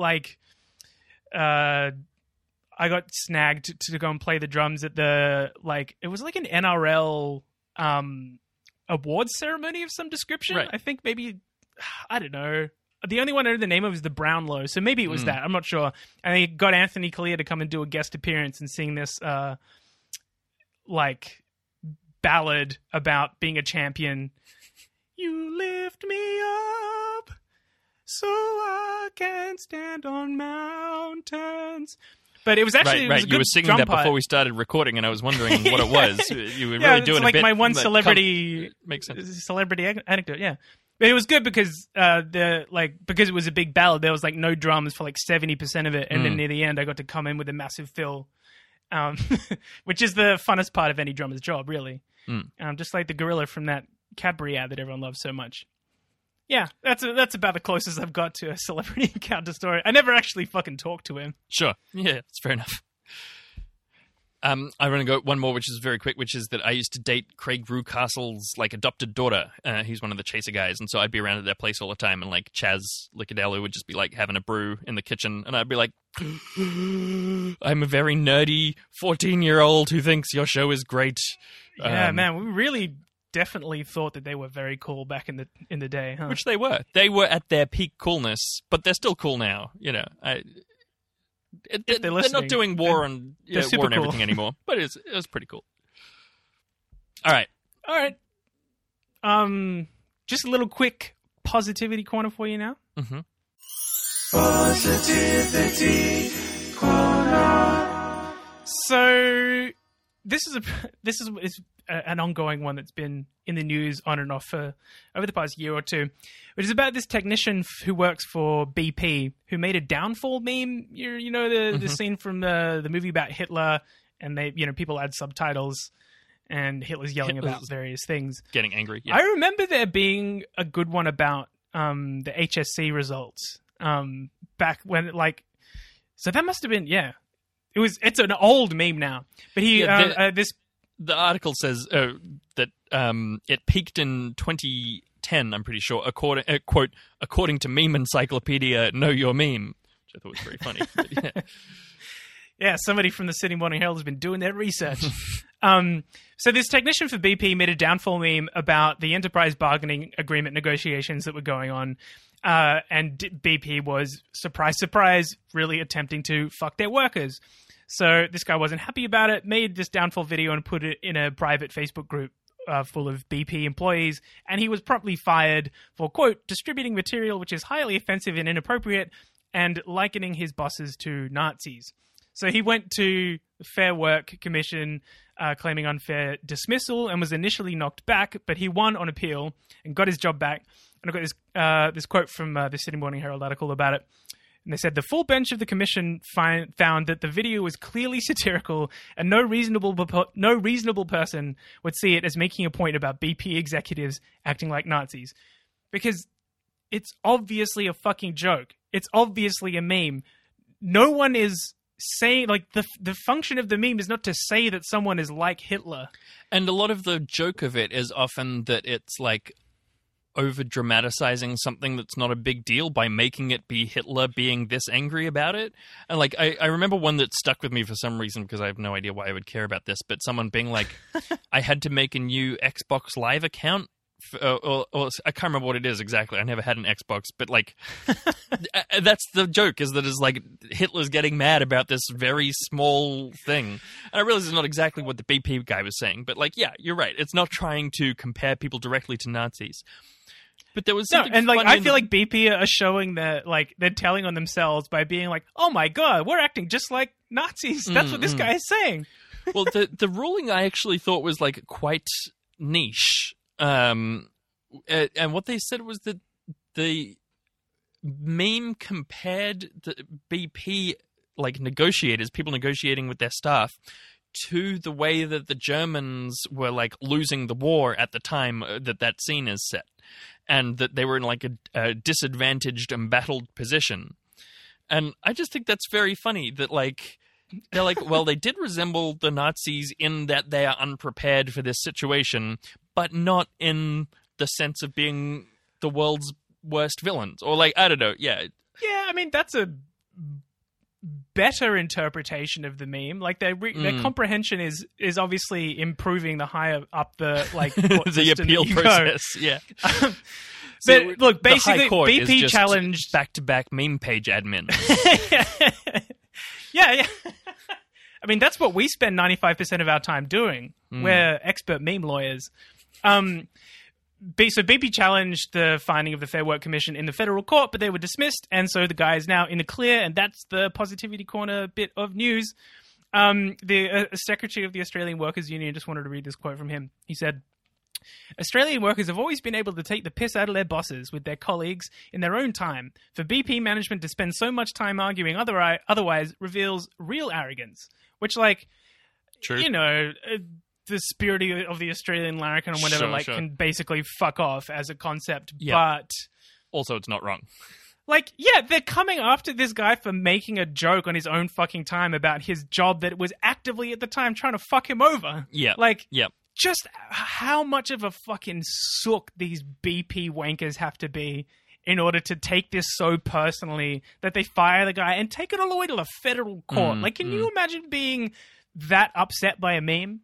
Speaker 1: snagged to go and play the drums at the it was like an NRL awards ceremony of some description.
Speaker 2: Right.
Speaker 1: I think maybe, I don't know. The only one I know the name of is the Brownlow, so maybe it was that. I'm not sure. And they got Anthony Collier to come and do a guest appearance and sing this ballad about being a champion. You lift me up so I can stand on mountains. But it was actually
Speaker 2: right.
Speaker 1: It was a good
Speaker 2: You were singing
Speaker 1: drum
Speaker 2: that
Speaker 1: part.
Speaker 2: before we started recording, and I was wondering what it was. You were
Speaker 1: Yeah,
Speaker 2: really
Speaker 1: it's
Speaker 2: doing
Speaker 1: like
Speaker 2: a bit.
Speaker 1: my one
Speaker 2: that
Speaker 1: celebrity
Speaker 2: makes sense.
Speaker 1: celebrity anecdote. Yeah. But it was good because because it was a big ballad, there was like no drums for like 70% of it, and then near the end, I got to come in with a massive fill, which is the funnest part of any drummer's job, really. Just like the gorilla from that Cadbury ad that everyone loves so much. Yeah, that's about the closest I've got to a celebrity encounter story. I never actually fucking talked to him.
Speaker 2: Sure. Yeah, that's fair enough. I'm going to go one more, which is very quick, which is that I used to date Craig Rucastle's adopted daughter. He's one of the Chaser guys, and so I'd be around at their place all the time, and Chaz Licadelu would just be having a brew in the kitchen, and I'd be like, I'm a very nerdy 14-year-old who thinks your show is great.
Speaker 1: Yeah, man, we really definitely thought that they were very cool back in the day, huh?
Speaker 2: Which they were. They were at their peak coolness, but they're still cool now. They're not doing war and war and everything anymore, but it was pretty cool. All right.
Speaker 1: Just a little quick positivity corner for you now.
Speaker 2: Mm-hmm.
Speaker 1: Positivity corner. So this is an ongoing one that's been in the news on and off for over the past year or two, which is about this technician who works for BP who made a downfall meme. The scene from the movie about Hitler, and they people add subtitles, and Hitler's yelling about various things,
Speaker 2: getting angry. Yeah.
Speaker 1: I remember there being a good one about the HSC results back when so that must have been it's an old meme now, but
Speaker 2: the article says that it peaked in 2010, I'm pretty sure, according to Meme Encyclopedia, Know Your Meme, which I thought was very funny. But,
Speaker 1: yeah, somebody from the Sydney Morning Herald has been doing their research. So this technician for BP made a downfall meme about the enterprise bargaining agreement negotiations that were going on, and BP was, surprise, surprise, really attempting to fuck their workers. So this guy wasn't happy about it, made this downfall video and put it in a private Facebook group full of BP employees, and he was promptly fired for, quote, distributing material which is highly offensive and inappropriate and likening his bosses to Nazis. So he went to the Fair Work Commission claiming unfair dismissal and was initially knocked back, but he won on appeal and got his job back. And I got this quote from the Sydney Morning Herald article about it. And they said, the full bench of the commission found that the video was clearly satirical and no reasonable person would see it as making a point about BP executives acting like Nazis. Because it's obviously a fucking joke. It's obviously a meme. No one is saying, like, the function of the meme is not to say that someone is like Hitler.
Speaker 2: And a lot of the joke of it is often that it's like over dramatizing something that's not a big deal by making it be Hitler being this angry about it. And like I remember one that stuck with me for some reason because I have no idea why I would care about this, but someone being like, I had to make a new Xbox Live account or I can't remember what it is exactly. I never had an Xbox, but like that's the joke, is that it's like Hitler's getting mad about this very small thing. And I realize it's not exactly what the BP guy was saying, but like, yeah, you're right. It's not trying to compare people directly to Nazis. But there was something
Speaker 1: and like
Speaker 2: funny
Speaker 1: I feel like BP are showing that, like, they're telling on themselves by being like, "Oh my god, we're acting just like Nazis." That's what this guy is saying.
Speaker 2: Well, the ruling I actually thought was like quite niche, and what they said was that the meme compared the BP, like, negotiators, people negotiating with their staff, to the way that the Germans were like losing the war at the time that scene is set. And that they were in like a disadvantaged, embattled position. And I just think that's very funny that like, they're like, well, they did resemble the Nazis in that they are unprepared for this situation, but not in the sense of being the world's worst villains. Or like, I don't know, yeah.
Speaker 1: Yeah, I mean, that's a better interpretation of the meme. Like their comprehension is obviously improving the higher up the like
Speaker 2: the appeal process. Yeah.
Speaker 1: But look, basically,
Speaker 2: BP
Speaker 1: challenged
Speaker 2: back-to-back meme page admin.
Speaker 1: yeah. I mean, that's what we spend 95% of our time doing. We're expert meme lawyers. So BP challenged the finding of the Fair Work Commission in the federal court, but they were dismissed, and so the guy is now in the clear, and that's the Positivity Corner bit of news. The Secretary of the Australian Workers' Union, just wanted to read this quote from him. He said, Australian workers have always been able to take the piss out of their bosses with their colleagues in their own time. For BP management to spend so much time arguing otherwise reveals real arrogance, which, like,
Speaker 2: True.
Speaker 1: You know, the spirit of the Australian larrikin or whatever,
Speaker 2: Sure.
Speaker 1: can basically fuck off as a concept.
Speaker 2: Yeah.
Speaker 1: But
Speaker 2: Also, it's not wrong.
Speaker 1: like, yeah, they're coming after this guy for making a joke on his own fucking time about his job that was actively at the time trying to fuck him over.
Speaker 2: Yeah.
Speaker 1: Like,
Speaker 2: Yep.
Speaker 1: just how much of a fucking sook these BP wankers have to be in order to take this so personally that they fire the guy and take it all the way to the federal court. Like, can you imagine being that upset by a meme?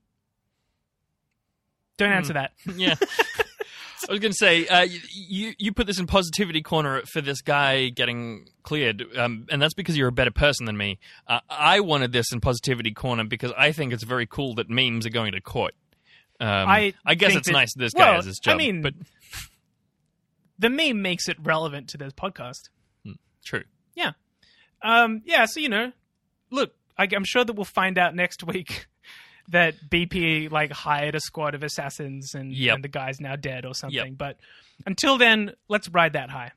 Speaker 1: Don't answer that.
Speaker 2: Yeah. I was going to say, you put this in Positivity Corner for this guy getting cleared, and that's because you're a better person than me. I wanted this in Positivity Corner because I think it's very cool that memes are going to court. I guess it's nice that this guy has his job.
Speaker 1: I mean,
Speaker 2: but
Speaker 1: the meme makes it relevant to this podcast.
Speaker 2: True.
Speaker 1: Yeah. So, you know, look, I'm sure that we'll find out next week that BP like hired a squad of assassins and the guy's now dead or something.
Speaker 2: Yep.
Speaker 1: But until then, let's ride that high.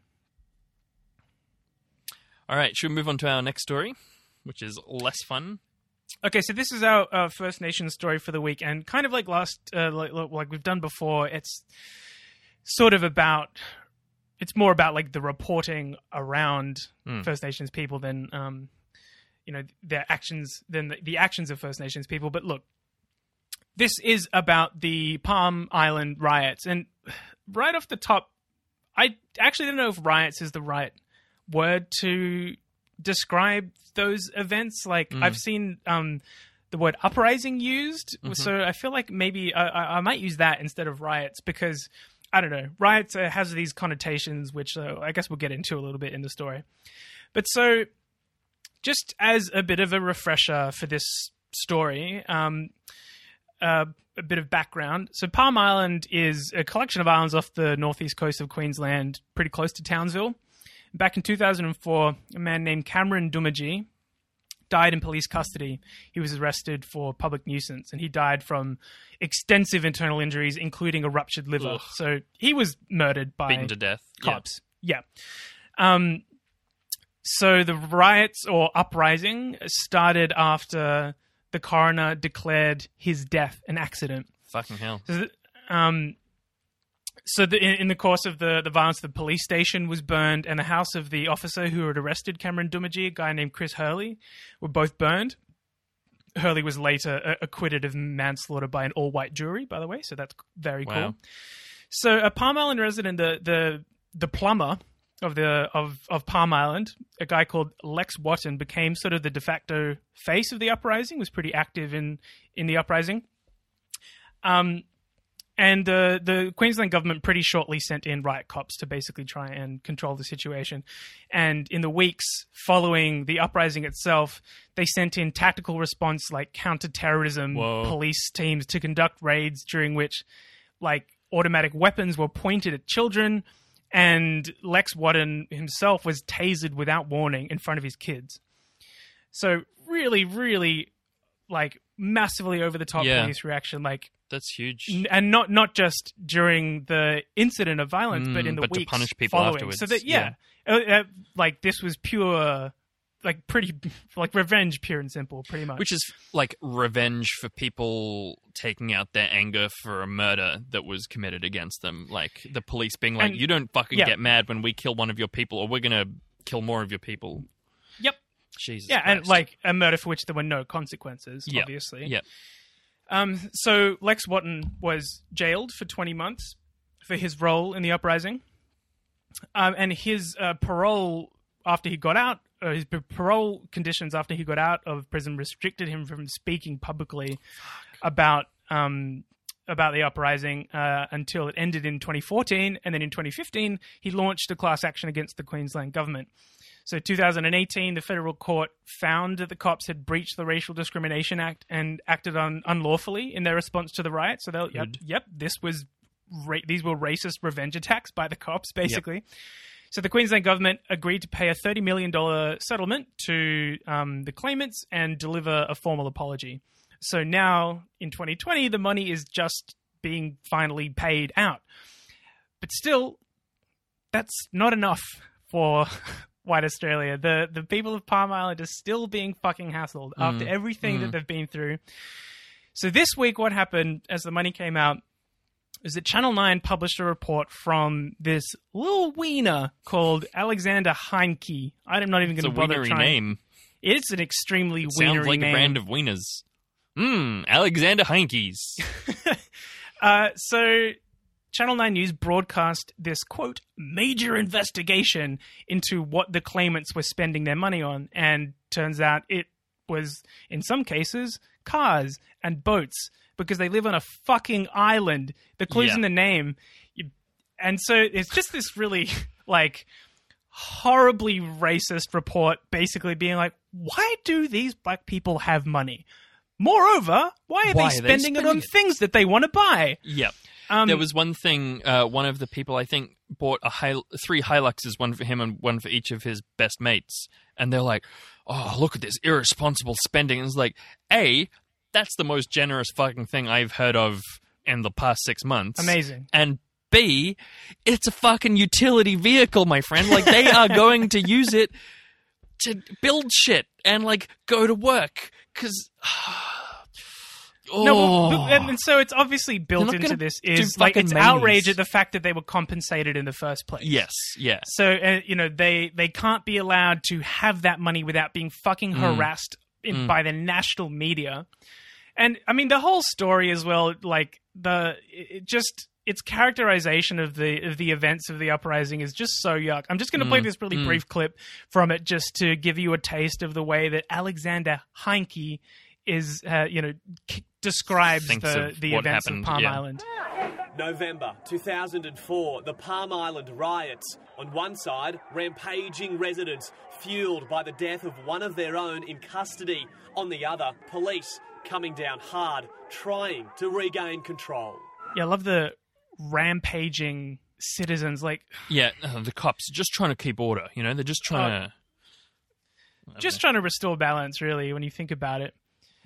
Speaker 2: All right, should we move on to our next story, which is less fun?
Speaker 1: Okay, so this is our First Nations story for the week, and kind of like like we've done before, it's sort of about, it's more about like the reporting around First Nations people than you know, their actions, than the actions of First Nations people. But look, this is about the Palm Island riots, and right off the top, I actually don't know if riots is the right word to describe those events. Like, I've seen the word uprising used, so I feel like maybe I might use that instead of riots, because I don't know, riots has these connotations which I guess we'll get into a little bit in the story. But so just as a bit of a refresher for this story, a bit of background. So Palm Island is a collection of islands off the northeast coast of Queensland, pretty close to Townsville. Back in 2004, a man named Cameron Dumaji died in police custody. He was arrested for public nuisance, and he died from extensive internal injuries, including a ruptured liver.
Speaker 2: Ugh.
Speaker 1: So he was murdered by
Speaker 2: Beaten to death.
Speaker 1: cops. Yeah. So the riots or uprising started after the coroner declared his death an accident.
Speaker 2: Fucking hell.
Speaker 1: In the course of the violence, the police station was burned, and the house of the officer who had arrested Cameron Dumaji, a guy named Chris Hurley, were both burned. Hurley was later acquitted of manslaughter by an all-white jury, by the way, so that's very cool. So a Palm Island resident, the plumber of Palm Island, a guy called Lex Watton, became sort of the de facto face of the uprising, was pretty active in the uprising. And the Queensland government pretty shortly sent in riot cops to basically try and control the situation. And in the weeks following the uprising itself, they sent in tactical response like counter-terrorism police teams to conduct raids during which like automatic weapons were pointed at children. And Lex Watton himself was tasered without warning in front of his kids. So really, really like massively over the top police reaction. Like,
Speaker 2: that's huge.
Speaker 1: And not just during the incident of violence, but in the weeks
Speaker 2: to punish people
Speaker 1: following.
Speaker 2: afterwards.
Speaker 1: So that, like this was pure, like pretty, like revenge, pure and simple, pretty much.
Speaker 2: Which is like revenge for people taking out their anger for a murder that was committed against them. Like the police being like, you don't fucking get mad when we kill one of your people, or we're going to kill more of your people.
Speaker 1: Yep.
Speaker 2: Jesus
Speaker 1: Christ. And like a murder for which there were no consequences, obviously.
Speaker 2: Yep.
Speaker 1: So Lex Watton was jailed for 20 months for his role in the uprising. And his parole after he got out, his parole conditions after he got out of prison restricted him from speaking publicly about the uprising until it ended in 2014. And then in 2015, he launched a class action against the Queensland government. So 2018, the federal court found that the cops had breached the Racial Discrimination Act and acted unlawfully in their response to the riot. So they'll, these were racist revenge attacks by the cops, basically. Yep. So the Queensland government agreed to pay a $30 million settlement to the claimants and deliver a formal apology. So now, in 2020, the money is just being finally paid out. But still, that's not enough for white Australia. The people of Palm Island are still being fucking hassled after everything that they've been through. So this week, what happened as the money came out is that Channel 9 published a report from this little wiener called Alexander Heinke. I'm not even going to bother trying. It's a wienery name. It's an extremely wienery name.
Speaker 2: Sounds like a brand of wieners. Alexander Heinkes.
Speaker 1: So Channel 9 News broadcast this, quote, major investigation into what the claimants were spending their money on. And turns out it was, in some cases, cars and boats, because they live on a fucking island. The clue's in the name. And so it's just this really, like, horribly racist report basically being like, why do these black people have money? Moreover, why are they spending it on things that they want to buy?
Speaker 2: Yep. There was one thing, one of the people, I think, bought 3 Hiluxes, one for him and one for each of his best mates. And they're like, oh, look at this irresponsible spending. And it's like, A, that's the most generous fucking thing I've heard of in the past 6 months.
Speaker 1: Amazing.
Speaker 2: And B, it's a fucking utility vehicle, my friend. Like, they are going to use it to build shit and, like, go to work. Because...
Speaker 1: and so it's obviously built into this is like it's outrage at the fact that they were compensated in the first place.
Speaker 2: Yes, yeah.
Speaker 1: So they can't be allowed to have that money without being fucking harassed by the national media. And I mean the whole story as well, like its characterization of the events of the uprising is just so yuck. I'm just going to play this really brief clip from it just to give you a taste of the way that Alexander Heinke is describes the events of Palm Island.
Speaker 4: November 2004, the Palm Island riots. On one side, rampaging residents fueled by the death of one of their own in custody. On the other, police coming down hard, trying to regain control.
Speaker 1: Yeah, I love the rampaging citizens. Like,
Speaker 2: Yeah, the cops just trying to keep order. You know, they're just trying
Speaker 1: trying to restore balance, really, when you think about it.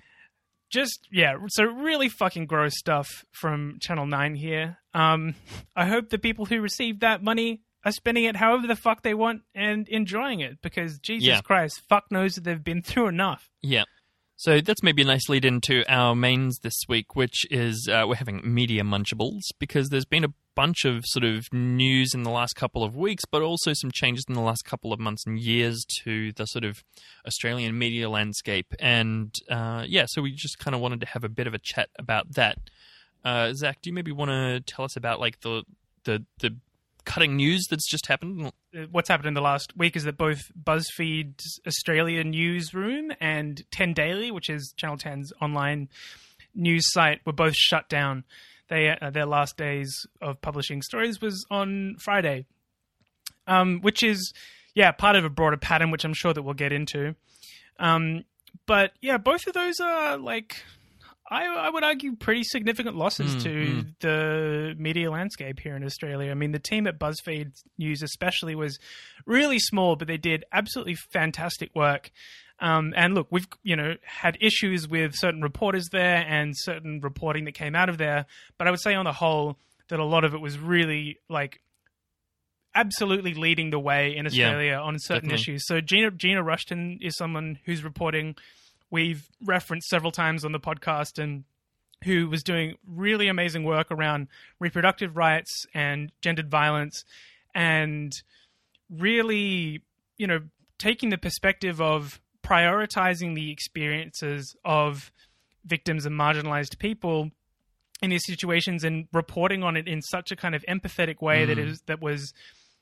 Speaker 1: So really fucking gross stuff from Channel 9 here. I hope the people who received that money are spending it however the fuck they want and enjoying it, because Jesus Christ, fuck knows that they've been through enough.
Speaker 2: Yeah. So that's maybe a nice lead into our mains this week, which is we're having Media Munchables, because there's been a bunch of sort of news in the last couple of weeks, but also some changes in the last couple of months and years to the sort of Australian media landscape. And so we just kind of wanted to have a bit of a chat about that. Zach, do you maybe want to tell us about like the cutting news that's just happened?
Speaker 1: What's happened in the last week is that both BuzzFeed's Australia newsroom and 10 Daily, which is Channel 10's online news site, were both shut down. Their last days of publishing stories was on Friday, which is, part of a broader pattern, which I'm sure that we'll get into. But both of those are like, I would argue, pretty significant losses to the media landscape here in Australia. I mean, the team at BuzzFeed News especially was really small, but they did absolutely fantastic work. And look, we've had issues with certain reporters there and certain reporting that came out of there, but I would say on the whole that a lot of it was really like absolutely leading the way in Australia on certain issues. So Gina Rushton is someone whose reporting we've referenced several times on the podcast, and who was doing really amazing work around reproductive rights and gendered violence, and really, taking the perspective of prioritizing the experiences of victims and marginalized people in these situations and reporting on it in such a kind of empathetic way that was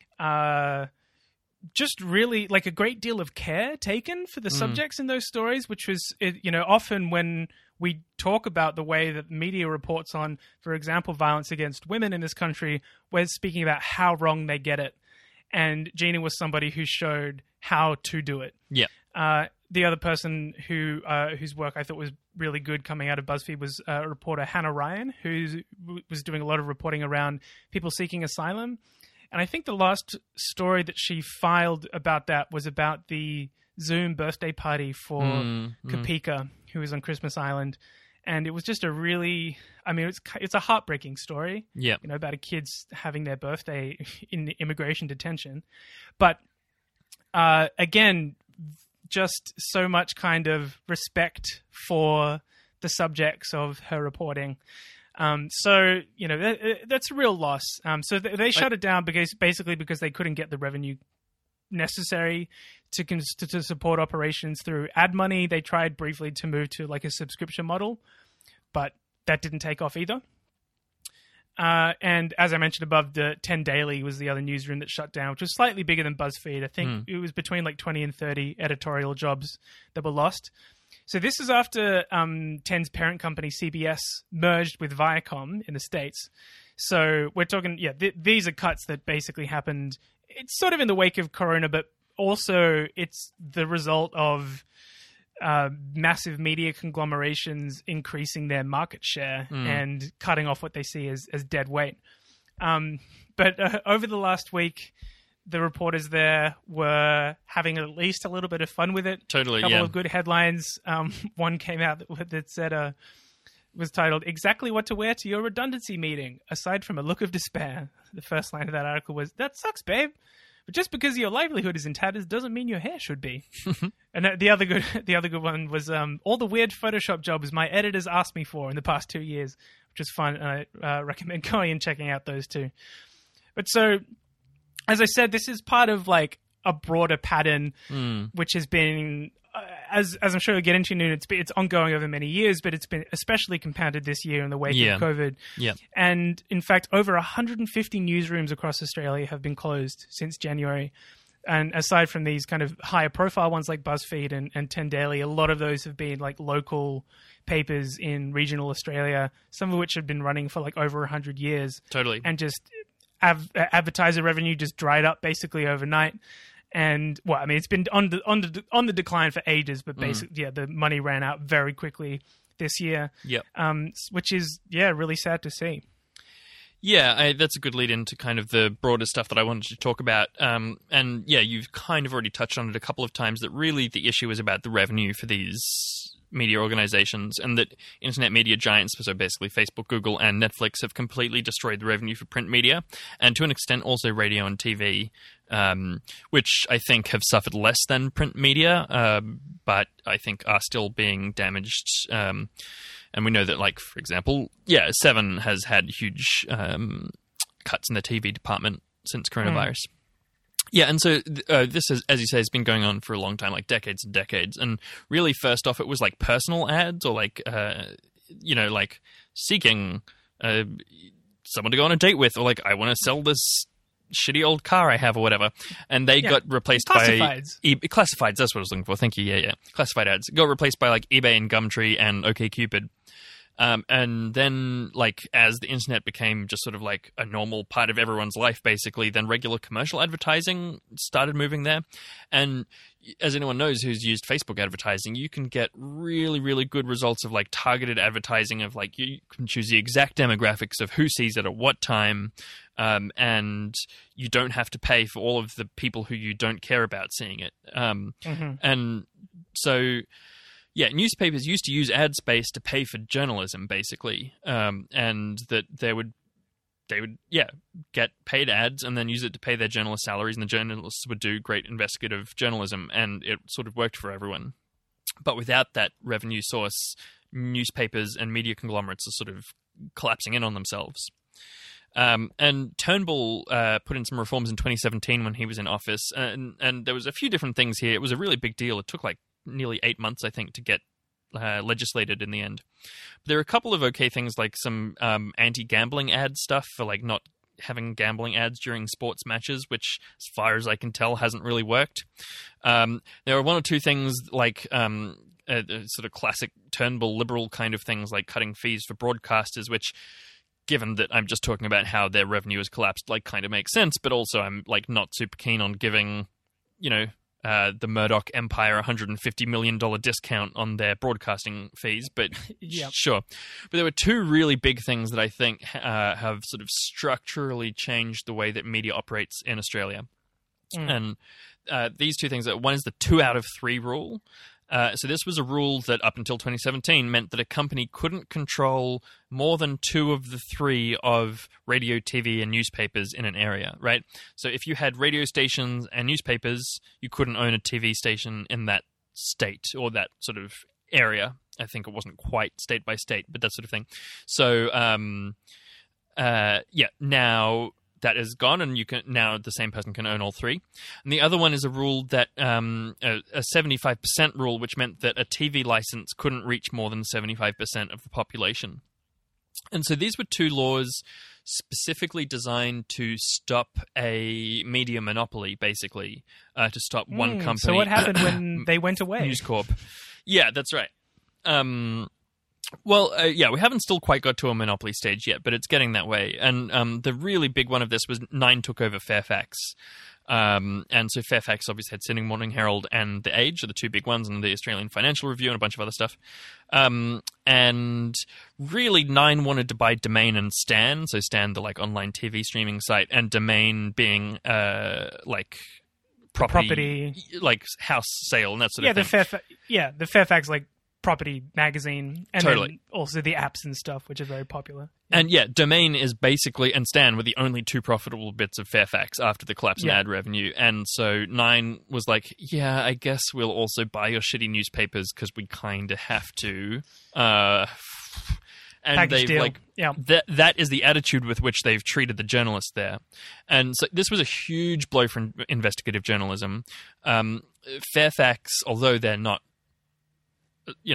Speaker 1: just really like a great deal of care taken for the subjects in those stories, which was, often when we talk about the way that media reports on, for example, violence against women in this country, we're speaking about how wrong they get it. And Gina was somebody who showed how to do it.
Speaker 2: Yeah.
Speaker 1: The other person whose work I thought was really good coming out of BuzzFeed was reporter Hannah Ryan, who was doing a lot of reporting around people seeking asylum. And I think the last story that she filed about that was about the Zoom birthday party for Kapika, who was on Christmas Island. And it was just a really, it's a heartbreaking story.
Speaker 2: Yeah.
Speaker 1: About a kid's having their birthday in immigration detention. But again, just so much kind of respect for the subjects of her reporting. That's a real loss. So they shut it down because they couldn't get the revenue necessary to support operations through ad money. They tried briefly to move to like a subscription model, but that didn't take off either. And as I mentioned above, the 10 Daily was the other newsroom that shut down, which was slightly bigger than BuzzFeed. I think it was between like 20 and 30 editorial jobs that were lost. So this is after 10's parent company, CBS, merged with Viacom in the States. So we're talking, these are cuts that basically happened. It's sort of in the wake of Corona, but also it's the result of massive media conglomerations increasing their market share and cutting off what they see as dead weight. But over the last week, the reporters there were having at least a little bit of fun with it.
Speaker 2: Totally,
Speaker 1: a couple of good headlines. One came out that said, was titled, "Exactly What to Wear to Your Redundancy Meeting, Aside from a Look of Despair." The first line of that article was, "That sucks, babe. But just because your livelihood is in tatters doesn't mean your hair should be." And the other good one was, "All the weird Photoshop jobs my editors asked me for in the past 2 years," which is fun. And I recommend going and checking out those two. But so, as I said, this is part of like a broader pattern, which has been, as I'm sure you'll get into, Noon, it's ongoing over many years, but it's been especially compounded this year in the wake of COVID.
Speaker 2: Yeah.
Speaker 1: And in fact, over 150 newsrooms across Australia have been closed since January. And aside from these kind of higher profile ones like BuzzFeed and 10 Daily, a lot of those have been like local papers in regional Australia, some of which have been running for like over 100 years.
Speaker 2: Totally.
Speaker 1: And just advertiser revenue just dried up basically overnight. And well, I mean, it's been on the decline for ages, but basically, the money ran out very quickly this year.
Speaker 2: Yep.
Speaker 1: Which is really sad to see.
Speaker 2: Yeah, that's a good lead into kind of the broader stuff that I wanted to talk about. And yeah, you've kind of already touched on it a couple of times, that really the issue is about the revenue for these media organizations, and that internet media giants, so basically Facebook, Google, and Netflix, have completely destroyed the revenue for print media, and to an extent also radio and TV, which I think have suffered less than print media, but I think are still being damaged. And we know that, like, for example, Seven has had huge cuts in the TV department since coronavirus. Yeah, and so this is, as you say, has been going on for a long time, like decades and decades. And really, first off, it was like personal ads, or like, like seeking someone to go on a date with, or like, I want to sell this shitty old car I have, or whatever. And they got replaced by classifieds. That's what I was looking for. Thank you. Yeah. Classified ads got replaced by like eBay and Gumtree and OkCupid. And then, like, as the internet became just sort of like a normal part of everyone's life, basically, then regular commercial advertising started moving there. And as anyone knows who's used Facebook advertising, you can get really, really good results of like targeted advertising of like, you can choose the exact demographics of who sees it at what time. And you don't have to pay for all of the people who you don't care about seeing it. And so... yeah, newspapers used to use ad space to pay for journalism, basically, and that they would get paid ads and then use it to pay their journalist salaries, and the journalists would do great investigative journalism, and it sort of worked for everyone. But without that revenue source, newspapers and media conglomerates are sort of collapsing in on themselves. And Turnbull put in some reforms in 2017 when he was in office, and there was a few different things here. It was a really big deal. It took like nearly 8 months, I think, to get legislated in the end. But there are a couple of okay things, like some anti-gambling ad stuff for like not having gambling ads during sports matches, which, as far as I can tell, hasn't really worked. There are one or two things like sort of classic Turnbull liberal kind of things, like cutting fees for broadcasters, which, given that I'm just talking about how their revenue has collapsed, like, kind of makes sense. But also, I'm like not super keen on giving, the Murdoch Empire $150 million discount on their broadcasting fees, but sure. But there were two really big things that I think have sort of structurally changed the way that media operates in Australia. And these two things, one is the 2 out of 3 rule. So this was a rule that up until 2017 meant that a company couldn't control more than 2 of the 3 of radio, TV, and newspapers in an area, right? So if you had radio stations and newspapers, you couldn't own a TV station in that state or that sort of area. I think it wasn't quite state by state, but that sort of thing. So, now that is gone, and now the same person can own all 3. And the other one is a rule that a 75% rule, which meant that a TV license couldn't reach more than 75% of the population. And so these were 2 laws specifically designed to stop a media monopoly, basically, to stop one company.
Speaker 1: So what happened when they went away?
Speaker 2: News Corp. Yeah, that's right. Well, we haven't still quite got to a monopoly stage yet, but it's getting that way. And the really big one of this was Nine took over Fairfax. And so Fairfax obviously had Sydney Morning Herald and The Age are the 2 big ones, and the Australian Financial Review and a bunch of other stuff. And really Nine wanted to buy Domain and Stan. So Stan, the like online TV streaming site, and Domain being like property, like house sale and that sort of thing.
Speaker 1: The Fairfax like property magazine, and
Speaker 2: totally.
Speaker 1: Then also the apps and stuff, which are very popular.
Speaker 2: And Domain is basically, and Stan were the only 2 profitable bits of Fairfax after the collapse in ad revenue. And so Nine was like, I guess we'll also buy your shitty newspapers because we kind of have to. And
Speaker 1: package
Speaker 2: they've
Speaker 1: deal.
Speaker 2: like that is the attitude with which they've treated the journalists there. And so this was a huge blow for investigative journalism. Fairfax, although they're not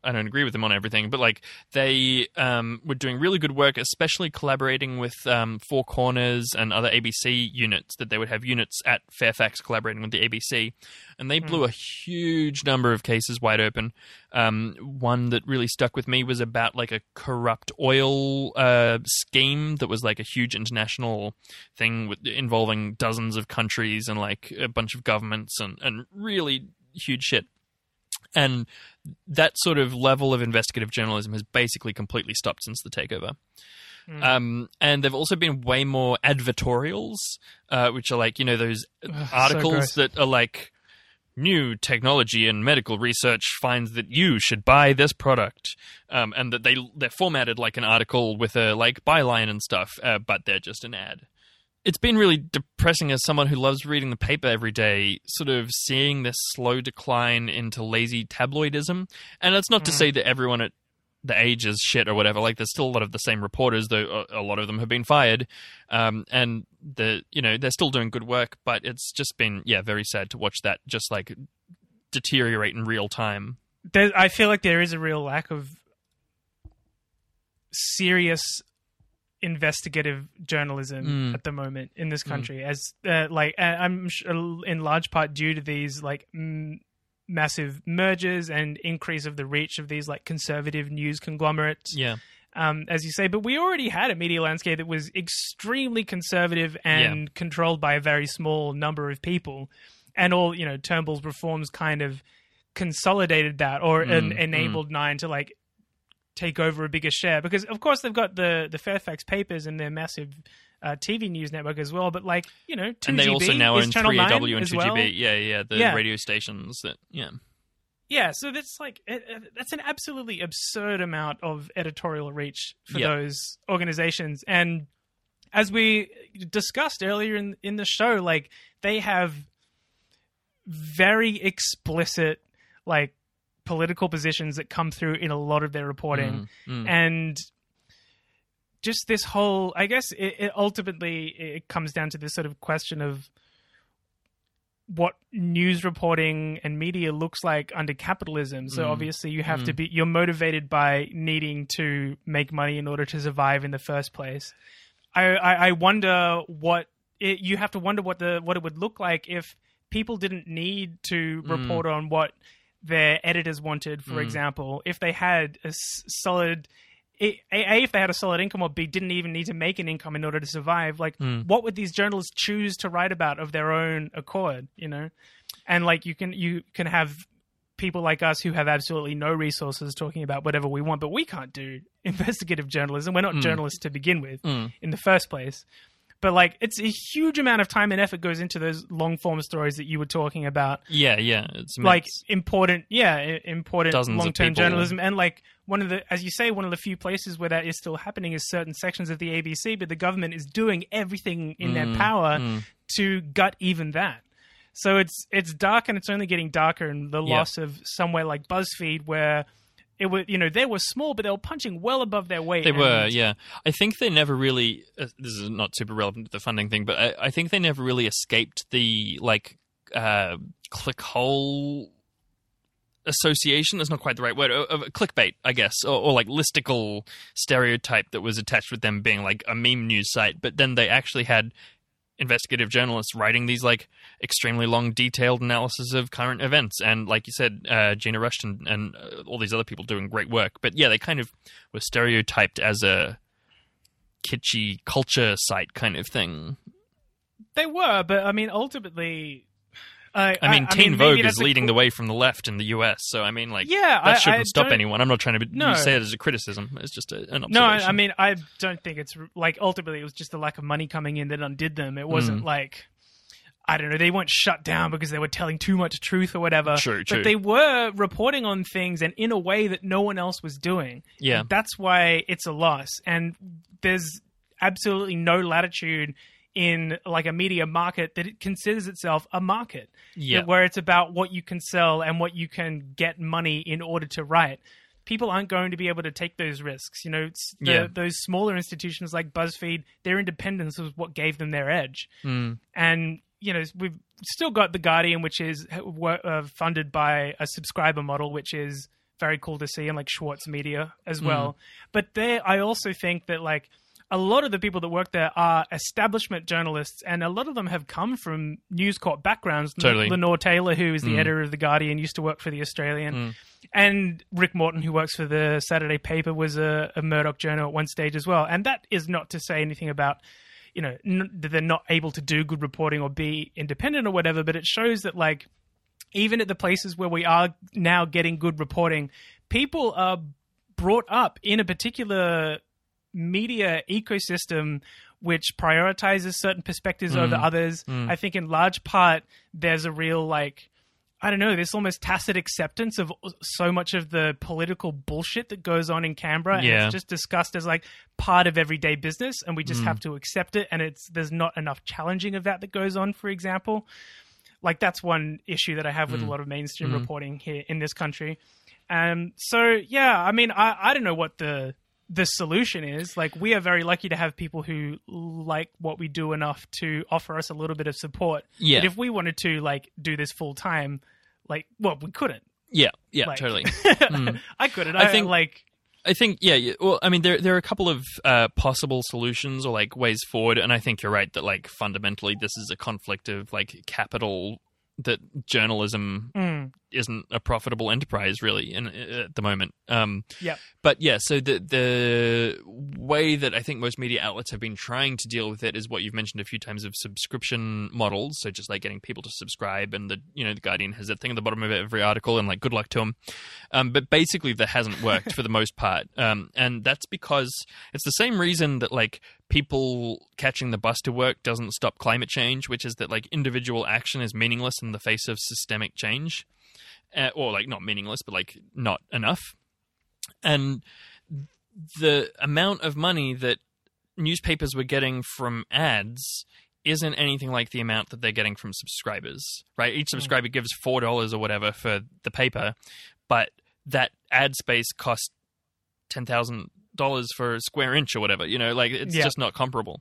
Speaker 2: don't agree with them on everything, but like they were doing really good work, especially collaborating with Four Corners and other ABC units. That they would have units at Fairfax collaborating with the ABC, and they blew a huge number of cases wide open. One that really stuck with me was about like a corrupt oil scheme that was like a huge international thing involving dozens of countries and like a bunch of governments and really huge shit. And that sort of level of investigative journalism has basically completely stopped since the takeover. And there've also been way more advertorials, which are like, those articles that are like, new technology and medical research finds that you should buy this product. And that they're formatted like an article with a like byline and stuff, but they're just an ad. It's been really depressing as someone who loves reading the paper every day, sort of seeing this slow decline into lazy tabloidism. And that's not to say that everyone at the Age is shit or whatever. Like, there's still a lot of the same reporters, though a lot of them have been fired. And they're still doing good work, but it's just been, very sad to watch that just like deteriorate in real time.
Speaker 1: I feel like there is a real lack of serious investigative journalism at the moment in this country, as I'm sure in large part due to these like massive mergers and increase of the reach of these like conservative news conglomerates. As you say, but we already had a media landscape that was extremely conservative and controlled by a very small number of people, and all Turnbull's reforms kind of consolidated that or enabled Nine to like take over a bigger share, because of course they've got the Fairfax papers and their massive TV news network as well, but like 2GB
Speaker 2: and they also now own 3AW and 2GB,
Speaker 1: well.
Speaker 2: the radio stations that
Speaker 1: so that's like that's an absolutely absurd amount of editorial reach for those organizations. And as we discussed earlier in the show, like they have very explicit like political positions that come through in a lot of their reporting. And just this whole, I guess it ultimately comes down to this sort of question of what news reporting and media looks like under capitalism. So obviously you have to you're motivated by needing to make money in order to survive in the first place. I wonder you have to wonder what it would look like if people didn't need to report on what their editors wanted, for example. If they had a solid if they had a solid income, or B, didn't even need to make an income in order to survive, like what would these journalists choose to write about of their own accord, And like you can have people like us who have absolutely no resources talking about whatever we want, but we can't do investigative journalism. We're not journalists to begin with in the first place. But like, it's a huge amount of time and effort goes into those long form stories that you were talking about.
Speaker 2: It's
Speaker 1: like important
Speaker 2: dozens
Speaker 1: long-term journalism. And like as you say, one of the few places where that is still happening is certain sections of the ABC, but the government is doing everything in their power to gut even that. So it's dark, and it's only getting darker. And the loss of somewhere like BuzzFeed, where it was, they were small, but they were punching well above their weight.
Speaker 2: They were, yeah. I think they never really. This is not super relevant to the funding thing, but I think they never really escaped the clickhole association. That's not quite the right word. Of clickbait, I guess, or like listicle stereotype that was attached with them being like a meme news site. But then they actually had investigative journalists writing these like extremely long, detailed analysis of current events, and like you said, Gina Rushton and all these other people doing great work. But yeah, they kind of were stereotyped as a kitschy culture site kind of thing.
Speaker 1: They were, but I mean, ultimately,
Speaker 2: Teen Vogue is leading the way from the left in the US, so I mean, like, that shouldn't stop anyone. I'm not trying to say it as a criticism. It's just an observation.
Speaker 1: No, I mean, I don't think it's like ultimately it was just the lack of money coming in that undid them. It wasn't like, I don't know, they weren't shut down because they were telling too much truth or whatever.
Speaker 2: True.
Speaker 1: But they were reporting on things and in a way that no one else was doing.
Speaker 2: Yeah,
Speaker 1: and that's why it's a loss. And there's absolutely no latitude in like a media market that it considers itself a market, where it's about what you can sell and what you can get money in order to write. People aren't going to be able to take those risks. Those smaller institutions like BuzzFeed, their independence was what gave them their edge. And we've still got The Guardian, which is funded by a subscriber model, which is very cool to see, and like Schwartz Media as well. But I also think that like a lot of the people that work there are establishment journalists, and a lot of them have come from News Corp backgrounds.
Speaker 2: Totally.
Speaker 1: Lenore Taylor, who is the editor of The Guardian, used to work for The Australian. And Rick Morton, who works for the Saturday paper, was a Murdoch journal at one stage as well. And that is not to say anything about, that they're not able to do good reporting or be independent or whatever, but it shows that like even at the places where we are now getting good reporting, people are brought up in a particular media ecosystem which prioritizes certain perspectives over others. I think in large part there's a real like, I don't know, this almost tacit acceptance of so much of the political bullshit that goes on in Canberra, and it's just discussed as like part of everyday business, and we just have to accept it, and there's not enough challenging of that goes on, for example. Like that's one issue that I have with a lot of mainstream reporting here in this country. So yeah, I mean, I don't know what the solution is. Like, we are very lucky to have people who like what we do enough to offer us a little bit of support.
Speaker 2: Yeah.
Speaker 1: But if we wanted to like do this full time, like, well, we couldn't.
Speaker 2: Yeah,
Speaker 1: Like-
Speaker 2: totally.
Speaker 1: I couldn't.
Speaker 2: I think, yeah. Well, I mean, there are a couple of possible solutions or like ways forward, and I think you're right that like fundamentally this is a conflict of like capital, that journalism isn't a profitable enterprise really at the moment.
Speaker 1: Yeah.
Speaker 2: But yeah, so the way that I think most media outlets have been trying to deal with it is what you've mentioned a few times of subscription models. So just like getting people to subscribe, and the Guardian has that thing at the bottom of every article, and like good luck to them. But basically that hasn't worked for the most part. And that's because it's the same reason that like people catching the bus to work doesn't stop climate change, which is that like individual action is meaningless in the face of systemic change. Or like not meaningless, but like not enough. And the amount of money that newspapers were getting from ads isn't anything like the amount that they're getting from subscribers, right? Each subscriber gives $4 or whatever for the paper, but that ad space costs $10,000 for a square inch or whatever, like it's just not comparable.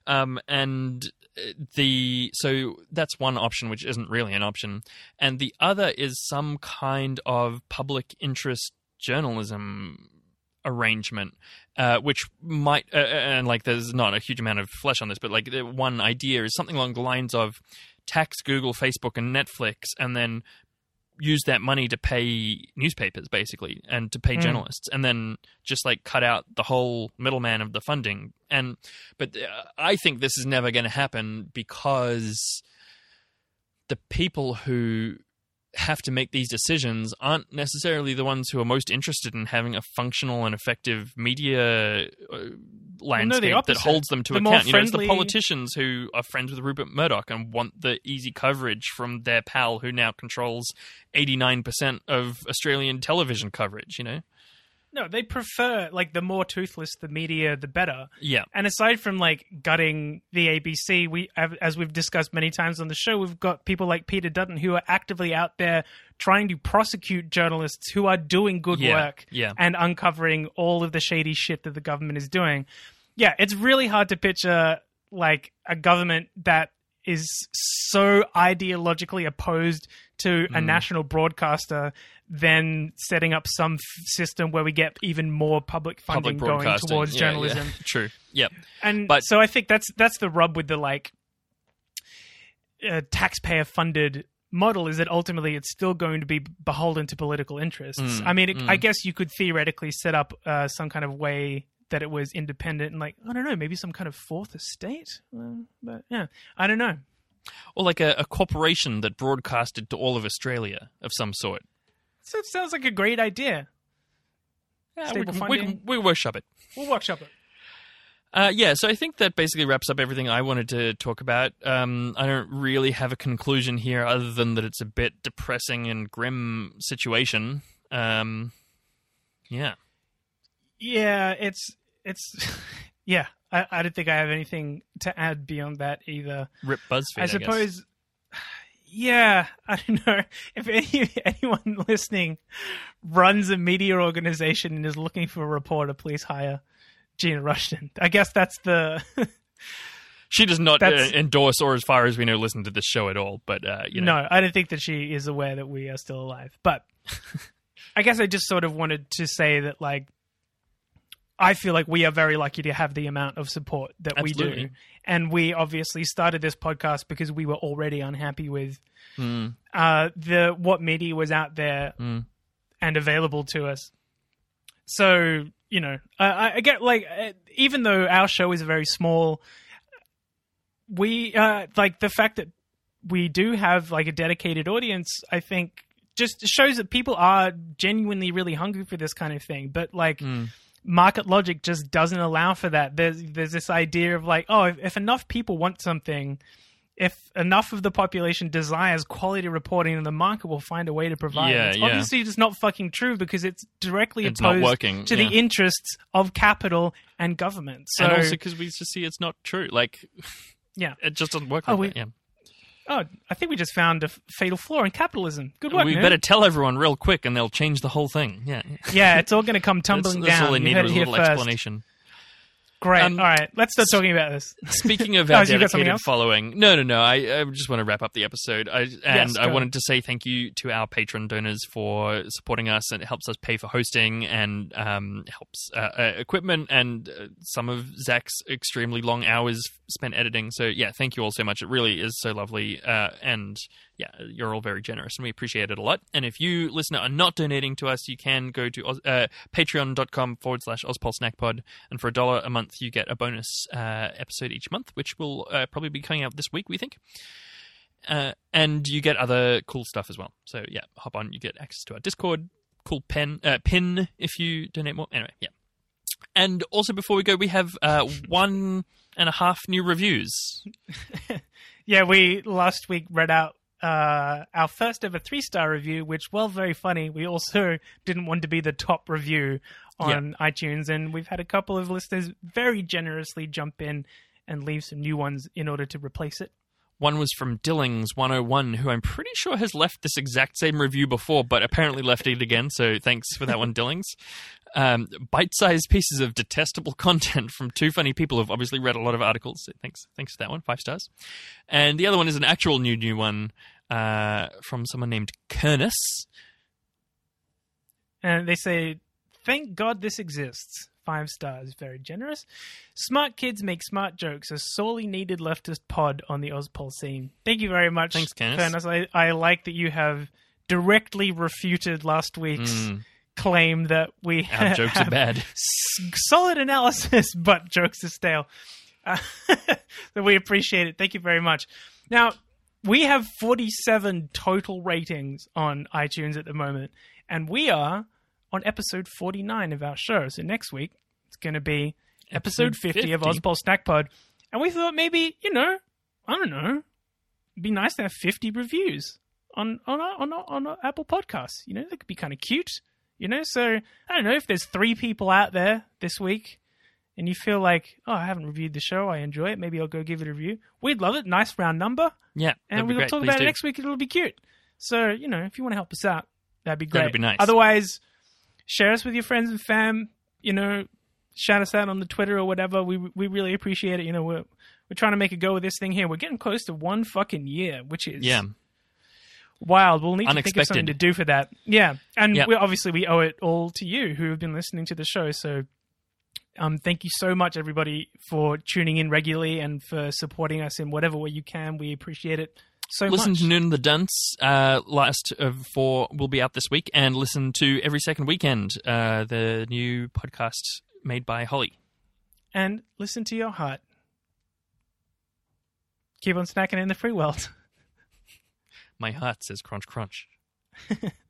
Speaker 2: So that's one option, which isn't really an option. And the other is some kind of public interest journalism arrangement, which might, and like there's not a huge amount of flesh on this, but like the one idea is something along the lines of tax Google, Facebook, and Netflix, and then use that money to pay newspapers basically, and to pay journalists, and then just like cut out the whole middleman of the funding. But I think this is never going to happen because the people who have to make these decisions aren't necessarily the ones who are most interested in having a functional and effective media landscape that holds them to account. It's the politicians who are friends with Rupert Murdoch and want the easy coverage from their pal who now controls 89% of Australian television coverage,
Speaker 1: No, they prefer, like, the more toothless the media, the better.
Speaker 2: Yeah.
Speaker 1: And aside from, like, gutting the ABC, as we've discussed many times on the show, we've got people like Peter Dutton who are actively out there trying to prosecute journalists who are doing good work and uncovering all of the shady shit that the government is doing. Yeah, it's really hard to picture, like, a government that is so ideologically opposed to a national broadcaster than setting up some system where we get even more public funding going towards journalism.
Speaker 2: Yeah. True. Yep.
Speaker 1: So I think that's the rub with the like taxpayer funded model, is that ultimately it's still going to be beholden to political interests. I mean, I guess you could theoretically set up some kind of way that it was independent and like, I don't know, maybe some kind of fourth estate. But yeah, I don't know.
Speaker 2: Or like a corporation that broadcasted to all of Australia of some sort.
Speaker 1: So it sounds like a great idea.
Speaker 2: Yeah, we workshop it.
Speaker 1: We'll workshop it.
Speaker 2: So I think that basically wraps up everything I wanted to talk about. I don't really have a conclusion here other than that it's a bit depressing and grim situation. Yeah,
Speaker 1: it's yeah. I don't think I have anything to add beyond that either.
Speaker 2: Rip BuzzFeed,
Speaker 1: I suppose. Yeah, I don't know. If anyone listening runs a media organization and is looking for a reporter, please hire Gina Rushton. I guess that's the...
Speaker 2: She does not endorse or, as far as we know, listen to this show at all. But
Speaker 1: No, I don't think that she is aware that we are still alive. But I guess I just sort of wanted to say that, like, I feel like we are very lucky to have the amount of support that we do. And we obviously started this podcast because we were already unhappy with what media was out there and available to us. So, you know, I get, like, even though our show is very small, we, like, the fact that we do have, like, a dedicated audience, I think, just shows that people are genuinely really hungry for this kind of thing. But, like, market logic just doesn't allow for that. There's this idea of, like, oh, if enough people want something, if enough of the population desires quality reporting, then the market will find a way to provide it. It's obviously just not fucking true, because it's directly opposed to the interests of capital and government. So,
Speaker 2: and also because we just see it's not true. Like, it just doesn't work like that.
Speaker 1: Oh, I think we just found a fatal flaw in capitalism. Good work,
Speaker 2: We
Speaker 1: man.
Speaker 2: better tell everyone real quick, and they'll change the whole thing.
Speaker 1: Yeah, it's all going to come tumbling
Speaker 2: that's
Speaker 1: down.
Speaker 2: all they need,
Speaker 1: You heard
Speaker 2: was
Speaker 1: it
Speaker 2: a
Speaker 1: here
Speaker 2: little
Speaker 1: first.
Speaker 2: explanation.
Speaker 1: Great. All right, let's start talking about this.
Speaker 2: Speaking of our
Speaker 1: you got something
Speaker 2: dedicated
Speaker 1: else?
Speaker 2: following, no. I just want to wrap up the episode. I
Speaker 1: go.
Speaker 2: wanted to say thank you to our Patreon donors for supporting us, and it helps us pay for hosting and helps equipment and some of Zach's extremely long hours spent editing. So yeah, thank you all so much. It really is so lovely, and yeah, you're all very generous, and we appreciate it a lot. And if you, listener, are not donating to us, you can go to patreon.com/OzPolSnackPod, and for $1 a month, you get a bonus episode each month, which will probably be coming out this week, we think. And you get other cool stuff as well. So yeah, hop on, you get access to our Discord, cool pin if you donate more. Anyway, yeah. And also, before we go, we have 1.5 new reviews.
Speaker 1: Yeah, we last week read out our first ever 3-star review, which, while very funny, we also didn't want to be the top review on iTunes, and we've had a couple of listeners very generously jump in and leave some new ones in order to replace it.
Speaker 2: One was from Dillings101, who I'm pretty sure has left this exact same review before, but apparently left it again, so thanks for that one, Dillings. Bite-sized pieces of detestable content from two funny people who've obviously read a lot of articles. So thanks for that one, 5 stars. And the other one is an actual new one from someone named Kernus.
Speaker 1: And they say, thank God this exists. 5 stars, very generous. Smart kids make smart jokes. A sorely needed leftist pod on the Ozpol scene. Thank you very much.
Speaker 2: Thanks, Kernus.
Speaker 1: I like that you have directly refuted last week's claim that
Speaker 2: our jokes are bad.
Speaker 1: Solid analysis, but jokes are stale. So we appreciate it. Thank you very much. Now, we have 47 total ratings on iTunes at the moment, and we are on episode 49 of our show. So next week, it's going to be episode 50 of Ozpol Snack Pod. And we thought maybe, I don't know, it'd be nice to have 50 reviews on Apple Podcasts. That could be kind of cute. So I don't know, if there's 3 people out there this week and you feel like, oh, I haven't reviewed the show, I enjoy it, maybe I'll go give it a review. We'd love it. Nice round number.
Speaker 2: Yeah.
Speaker 1: And we'll talk about it next week. It'll be cute. So, if you want to help us out, that'd be great.
Speaker 2: That'd be nice.
Speaker 1: Otherwise, share us with your friends and fam. Shout us out on the Twitter or whatever. We really appreciate it. We're trying to make a go of this thing here. We're getting close to 1 fucking year, which is wild. We'll need to think of something to do for that. Yeah, and we owe it all to you who have been listening to the show. So, thank you so much, everybody, for tuning in regularly and for supporting us in whatever way you can. We appreciate it so much.
Speaker 2: Listen to Noon and the Dunce. Last of 4 will be out this week, and listen to Every Second Weekend, the new podcast made by Holly.
Speaker 1: And listen to your heart. Keep on snacking in the free world.
Speaker 2: My heart says crunch, crunch.